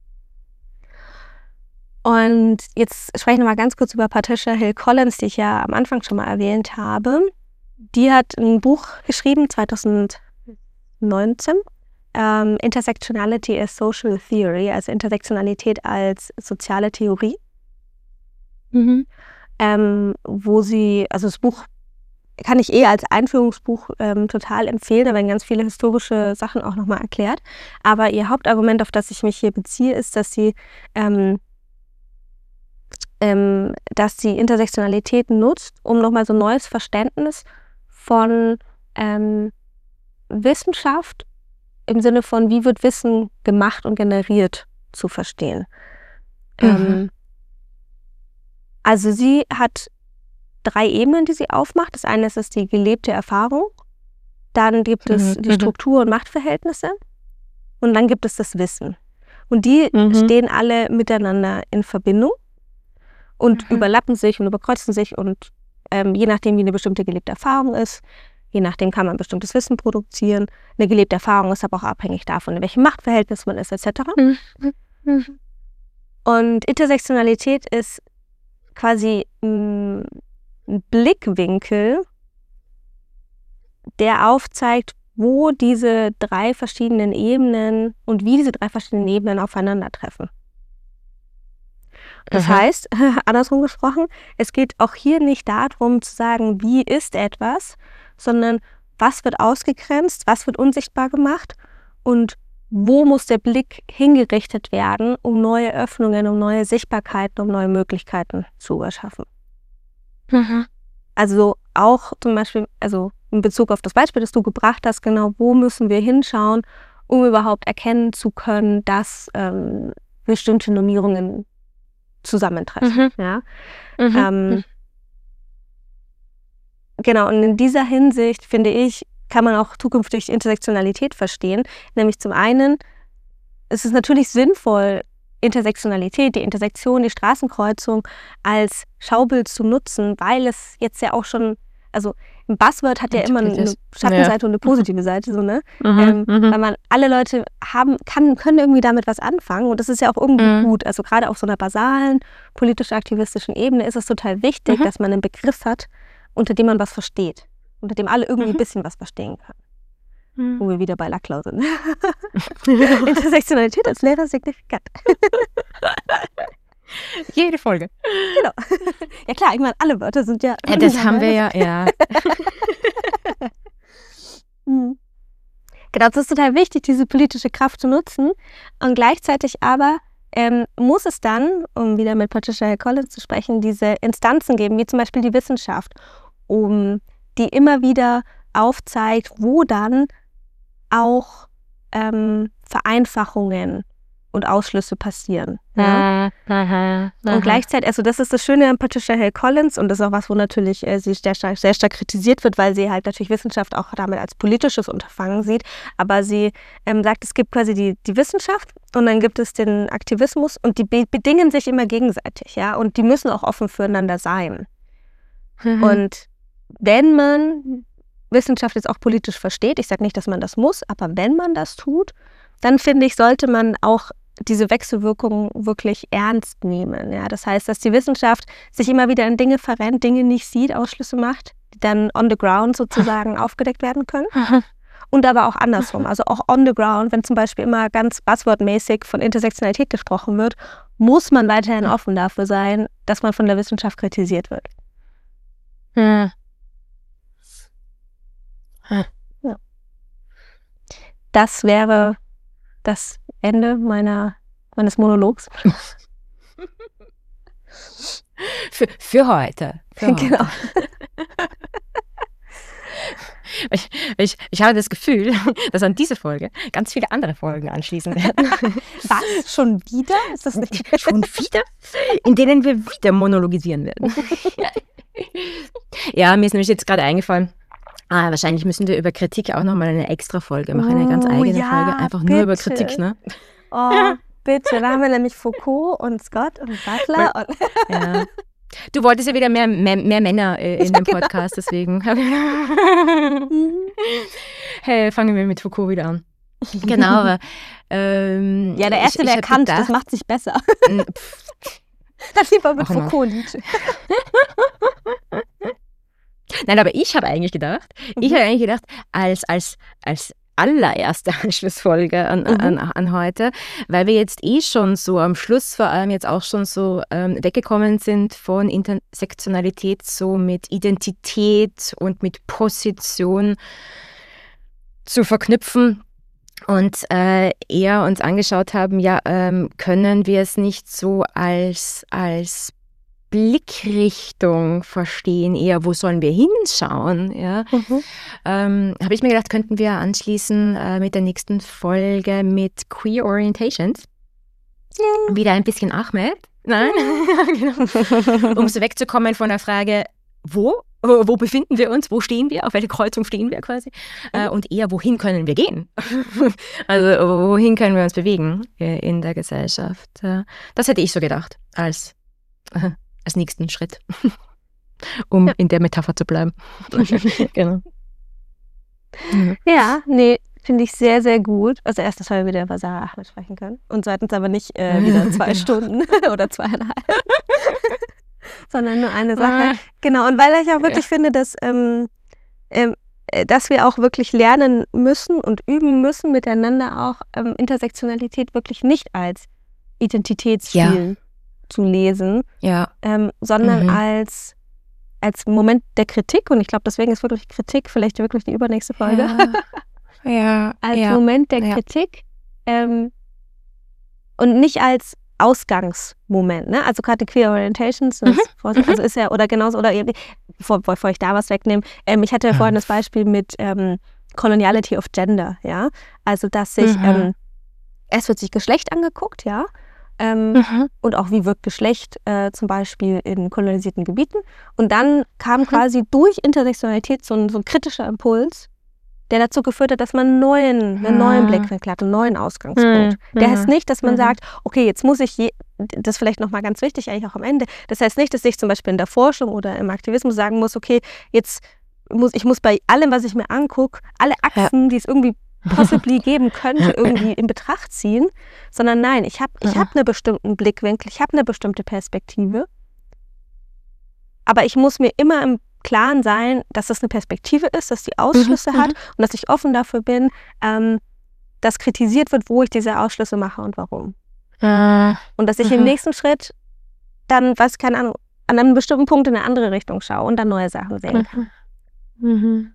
Und jetzt spreche ich nochmal ganz kurz über Patricia Hill Collins, die ich ja am Anfang schon mal erwähnt habe. Die hat ein Buch geschrieben, zwanzig neunzehn, ähm, Intersectionality as Social Theory, also Intersektionalität als soziale Theorie, Mhm. ähm, wo sie, also das Buch kann ich eh als Einführungsbuch ähm, total empfehlen, da werden ganz viele historische Sachen auch nochmal erklärt. Aber ihr Hauptargument, auf das ich mich hier beziehe, ist, dass sie ähm, Ähm, dass sie Intersektionalität nutzt, um nochmal so ein neues Verständnis von ähm, Wissenschaft im Sinne von, wie wird Wissen gemacht und generiert, zu verstehen. Mhm. Ähm, also sie hat drei Ebenen, die sie aufmacht. Das eine ist, ist die gelebte Erfahrung, dann gibt es Mhm. die Struktur- und Machtverhältnisse und dann gibt es das Wissen. Und die Mhm. stehen alle miteinander in Verbindung und Mhm. überlappen sich und überkreuzen sich und ähm, je nachdem, wie eine bestimmte gelebte Erfahrung ist, je nachdem kann man bestimmtes Wissen produzieren. Eine gelebte Erfahrung ist aber auch abhängig davon, in welchem Machtverhältnis man ist, et cetera. Mhm. Mhm. Und Intersektionalität ist quasi mm, ein Blickwinkel, der aufzeigt, wo diese drei verschiedenen Ebenen und wie diese drei verschiedenen Ebenen aufeinandertreffen. Das Mhm. heißt, andersrum gesprochen, es geht auch hier nicht darum zu sagen, wie ist etwas, sondern was wird ausgegrenzt, was wird unsichtbar gemacht und wo muss der Blick hingerichtet werden, um neue Öffnungen, um neue Sichtbarkeiten, um neue Möglichkeiten zu erschaffen. Mhm. Also auch zum Beispiel, also in Bezug auf das Beispiel, das du gebracht hast, genau, wo müssen wir hinschauen, um überhaupt erkennen zu können, dass ähm, bestimmte Normierungen zusammentreffen. Mhm. Ja? Mhm. Ähm, genau, und in dieser Hinsicht, finde ich, kann man auch zukünftig Intersektionalität verstehen. Nämlich zum einen, es ist natürlich sinnvoll, Intersektionalität, die Intersektion, die Straßenkreuzung als Schaubild zu nutzen, weil es jetzt ja auch schon, also ein Buzzword hat ja immer eine Schattenseite und eine positive Seite, so, ne? Mhm. Ähm, Mhm. weil man, alle Leute haben, kann, können irgendwie damit was anfangen und das ist ja auch irgendwie Mhm. gut. Also gerade auf so einer basalen, politisch-aktivistischen Ebene ist es total wichtig, Mhm. dass man einen Begriff hat, unter dem man was versteht, unter dem alle irgendwie Mhm. ein bisschen was verstehen können. Mhm. Wo wir wieder bei Lacklau sind. Intersektionalität als Lehrersignifikant. Jede Folge. Genau. Ja klar, ich meine, alle Wörter sind ja... Ja, das haben wir ja, ja. Mhm. Genau, es ist total wichtig, diese politische Kraft zu nutzen. Und gleichzeitig aber ähm, muss es dann, um wieder mit Patricia Hill Collins zu sprechen, diese Instanzen geben, wie zum Beispiel die Wissenschaft, um die immer wieder aufzeigt, wo dann auch ähm, Vereinfachungen und Ausschlüsse passieren. Ja? Aha, aha. Und gleichzeitig, also das ist das Schöne an Patricia Hill Collins und das ist auch was, wo natürlich äh, sie sehr stark, sehr stark kritisiert wird, weil sie halt natürlich Wissenschaft auch damit als politisches Unterfangen sieht. Aber sie ähm, sagt, es gibt quasi die, die Wissenschaft und dann gibt es den Aktivismus und die be- bedingen sich immer gegenseitig, ja, und die müssen auch offen füreinander sein. Mhm. Und wenn man Wissenschaft jetzt auch politisch versteht, ich sage nicht, dass man das muss, aber wenn man das tut, dann finde ich, sollte man auch diese Wechselwirkungen wirklich ernst nehmen. Ja? Das heißt, dass die Wissenschaft sich immer wieder in Dinge verrennt, Dinge nicht sieht, Ausschlüsse macht, die dann on the ground sozusagen aufgedeckt werden können. Und aber auch andersrum, also auch on the ground, wenn zum Beispiel immer ganz buzzwordmäßig von Intersektionalität gesprochen wird, muss man weiterhin offen dafür sein, dass man von der Wissenschaft kritisiert wird. Ja. Ja. Das wäre das Ende meiner, meines Monologs. Für, für heute. Für heute. Genau. Ich, ich, ich habe das Gefühl, dass an diese Folge ganz viele andere Folgen anschließen werden. Was? Schon wieder? Ist das nicht? Schon wieder? In denen wir wieder monologisieren werden. Ja, mir ist nämlich jetzt gerade eingefallen, ah, wahrscheinlich müssen wir über Kritik auch nochmal eine extra Folge machen, eine ganz eigene oh, ja, Folge, einfach bitte. nur über Kritik, ne? Oh, ja. Bitte, da haben wir nämlich Foucault und Scott und Butler. Und ja. Du wolltest ja wieder mehr, mehr, mehr Männer äh, in ja, dem Podcast, genau. Deswegen. Hey, fangen wir mit Foucault wieder an. Genau, aber ähm, ja, der erste wäre Kant, das macht sich besser. Das lieber mit Foucault Nietzsche. Nein, aber ich habe eigentlich gedacht, mhm. ich habe eigentlich gedacht, als, als, als allererste Anschlussfolge an, mhm. an, an heute, weil wir jetzt eh schon so am Schluss vor allem jetzt auch schon so ähm, weggekommen sind von Intersektionalität, so mit Identität und mit Position zu verknüpfen und äh, eher uns angeschaut haben, ja, ähm, können wir es nicht so als, als Blickrichtung verstehen, eher wo sollen wir hinschauen, ja, mhm. ähm, habe ich mir gedacht, könnten wir anschließen äh, mit der nächsten Folge mit Queer Orientations. Ja. Wieder ein bisschen Ahmed, nein, genau. Um so wegzukommen von der Frage, wo, wo befinden wir uns, wo stehen wir, auf welche Kreuzung stehen wir quasi äh, und eher wohin können wir gehen, also wohin können wir uns bewegen äh, in der Gesellschaft. Äh, das hätte ich so gedacht als äh, als nächsten Schritt, um ja. in der Metapher zu bleiben. Genau. Ja, nee, finde ich sehr, sehr gut. Also erstens, weil wir wieder über Sarah Ahmed sprechen können und zweitens aber nicht äh, wieder zwei genau. Stunden oder zweieinhalb, sondern nur eine Sache. Ah. Genau, und weil ich auch wirklich ja. finde, dass, ähm, ähm, dass wir auch wirklich lernen müssen und üben müssen, miteinander auch ähm, Intersektionalität wirklich nicht als Identitätsspiel ja. zu lesen, ja. ähm, sondern mhm. als, als Moment der Kritik. Und ich glaube, deswegen ist wirklich Kritik vielleicht wirklich die übernächste Folge. Ja. ja. Als ja. Moment der ja. Kritik ähm, und nicht als Ausgangsmoment. Ne? Also gerade Queer Orientations, mhm. also ist ja, oder genauso, oder bevor, bevor ich da was wegnehme, ähm, ich hatte ja vorhin das Beispiel mit ähm, Coloniality of Gender, ja. Also dass sich, mhm. ähm, es wird sich Geschlecht angeguckt, ja. Ähm, mhm. Und auch wie wirkt Geschlecht äh, zum Beispiel in kolonisierten Gebieten. Und dann kam mhm. quasi durch Intersektionalität so ein, so ein kritischer Impuls, der dazu geführt hat, dass man einen neuen, einen neuen Blickwinkel hat, einen neuen Ausgangspunkt. Mhm. Der heißt nicht, dass man mhm. sagt, okay, jetzt muss ich, je, das ist vielleicht nochmal ganz wichtig, eigentlich auch am Ende, das heißt nicht, dass ich zum Beispiel in der Forschung oder im Aktivismus sagen muss, okay, jetzt muss ich muss bei allem, was ich mir angucke, alle Achsen, ja. die es irgendwie possibly geben könnte, irgendwie in Betracht ziehen, sondern nein, ich habe ich hab einen bestimmten Blickwinkel, ich habe eine bestimmte Perspektive, aber ich muss mir immer im Klaren sein, dass das eine Perspektive ist, dass die Ausschlüsse mhm. hat und dass ich offen dafür bin, ähm, dass kritisiert wird, wo ich diese Ausschlüsse mache und warum. Mhm. Und dass ich mhm. im nächsten Schritt dann, was keine Ahnung, an einem bestimmten Punkt in eine andere Richtung schaue und dann neue Sachen sehen kann. Mhm.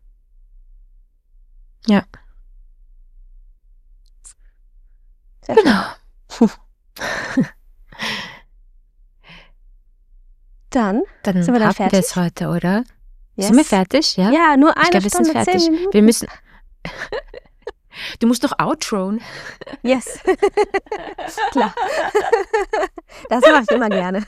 Ja. Sehr genau. Dann, dann sind wir dann fertig. Das heute, oder? Yes. Sind wir fertig? Ja, ja nur eine ich glaub, Stunde, wir sind fertig. zehn Minuten. Wir müssen. Du musst doch outroen. Yes. Klar. Das mache ich immer gerne.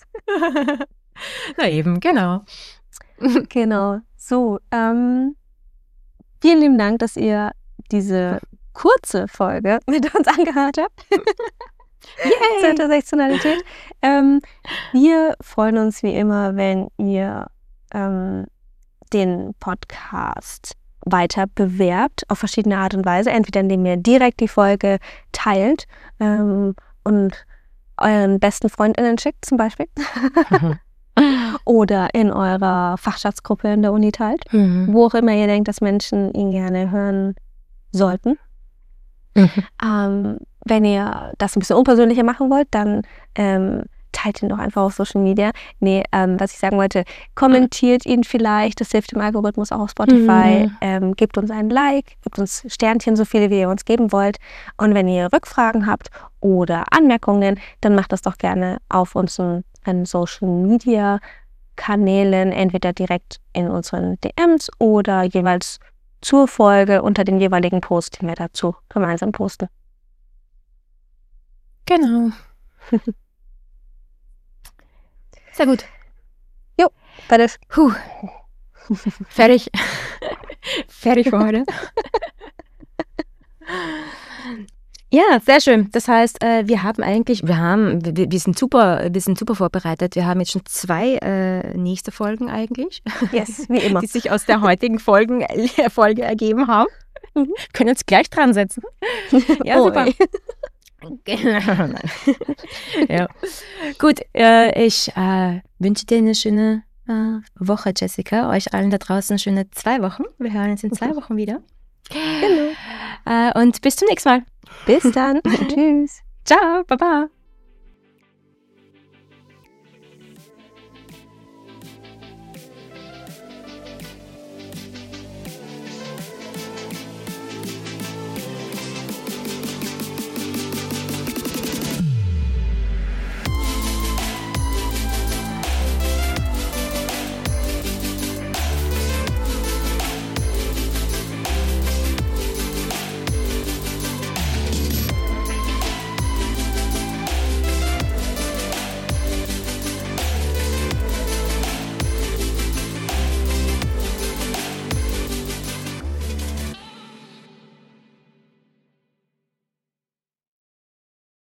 Na eben, genau. Genau. So, ähm, vielen lieben Dank, dass ihr diese kurze Folge mit uns angehört habt. Zur Intersektionalität. Ähm, wir freuen uns wie immer, wenn ihr ähm, den Podcast weiter bewerbt auf verschiedene Art und Weise. Entweder indem ihr direkt die Folge teilt ähm, und euren besten FreundInnen schickt zum Beispiel. Mhm. Oder in eurer Fachschaftsgruppe in der Uni teilt. Mhm. Wo auch immer ihr denkt, dass Menschen ihn gerne hören sollten. Mhm. Ähm, wenn ihr das ein bisschen unpersönlicher machen wollt, dann ähm, teilt ihn doch einfach auf Social Media. Nee, ähm, was ich sagen wollte, kommentiert ihn vielleicht, das hilft dem Algorithmus auch auf Spotify. Mhm. Ähm, gebt uns ein Like, gebt uns Sternchen, so viele wie ihr uns geben wollt. Und wenn ihr Rückfragen habt oder Anmerkungen, dann macht das doch gerne auf unseren Social Media Kanälen, entweder direkt in unseren D Ms oder jeweils zur Folge unter den jeweiligen Posts, den wir dazu gemeinsam posten. Genau. Sehr gut. Jo, fertig. Puh. Fertig. Fertig für heute. Ja, sehr schön. Das heißt, äh, wir haben eigentlich, wir haben, wir, wir sind super, wir sind super vorbereitet. Wir haben jetzt schon zwei äh, nächste Folgen eigentlich. Yes, wie immer. Die sich aus der heutigen Folgen, äh, Folge ergeben haben. Mhm. Können uns gleich dran setzen. Ja, oh, super. Genau. Ja. Gut, äh, ich äh, wünsche dir eine schöne äh, Woche, Jessica. Euch allen da draußen schöne zwei Wochen. Wir hören uns in zwei Wochen wieder. Genau. Äh, und bis zum nächsten Mal. Bis dann. Tschüss. Ciao, baba.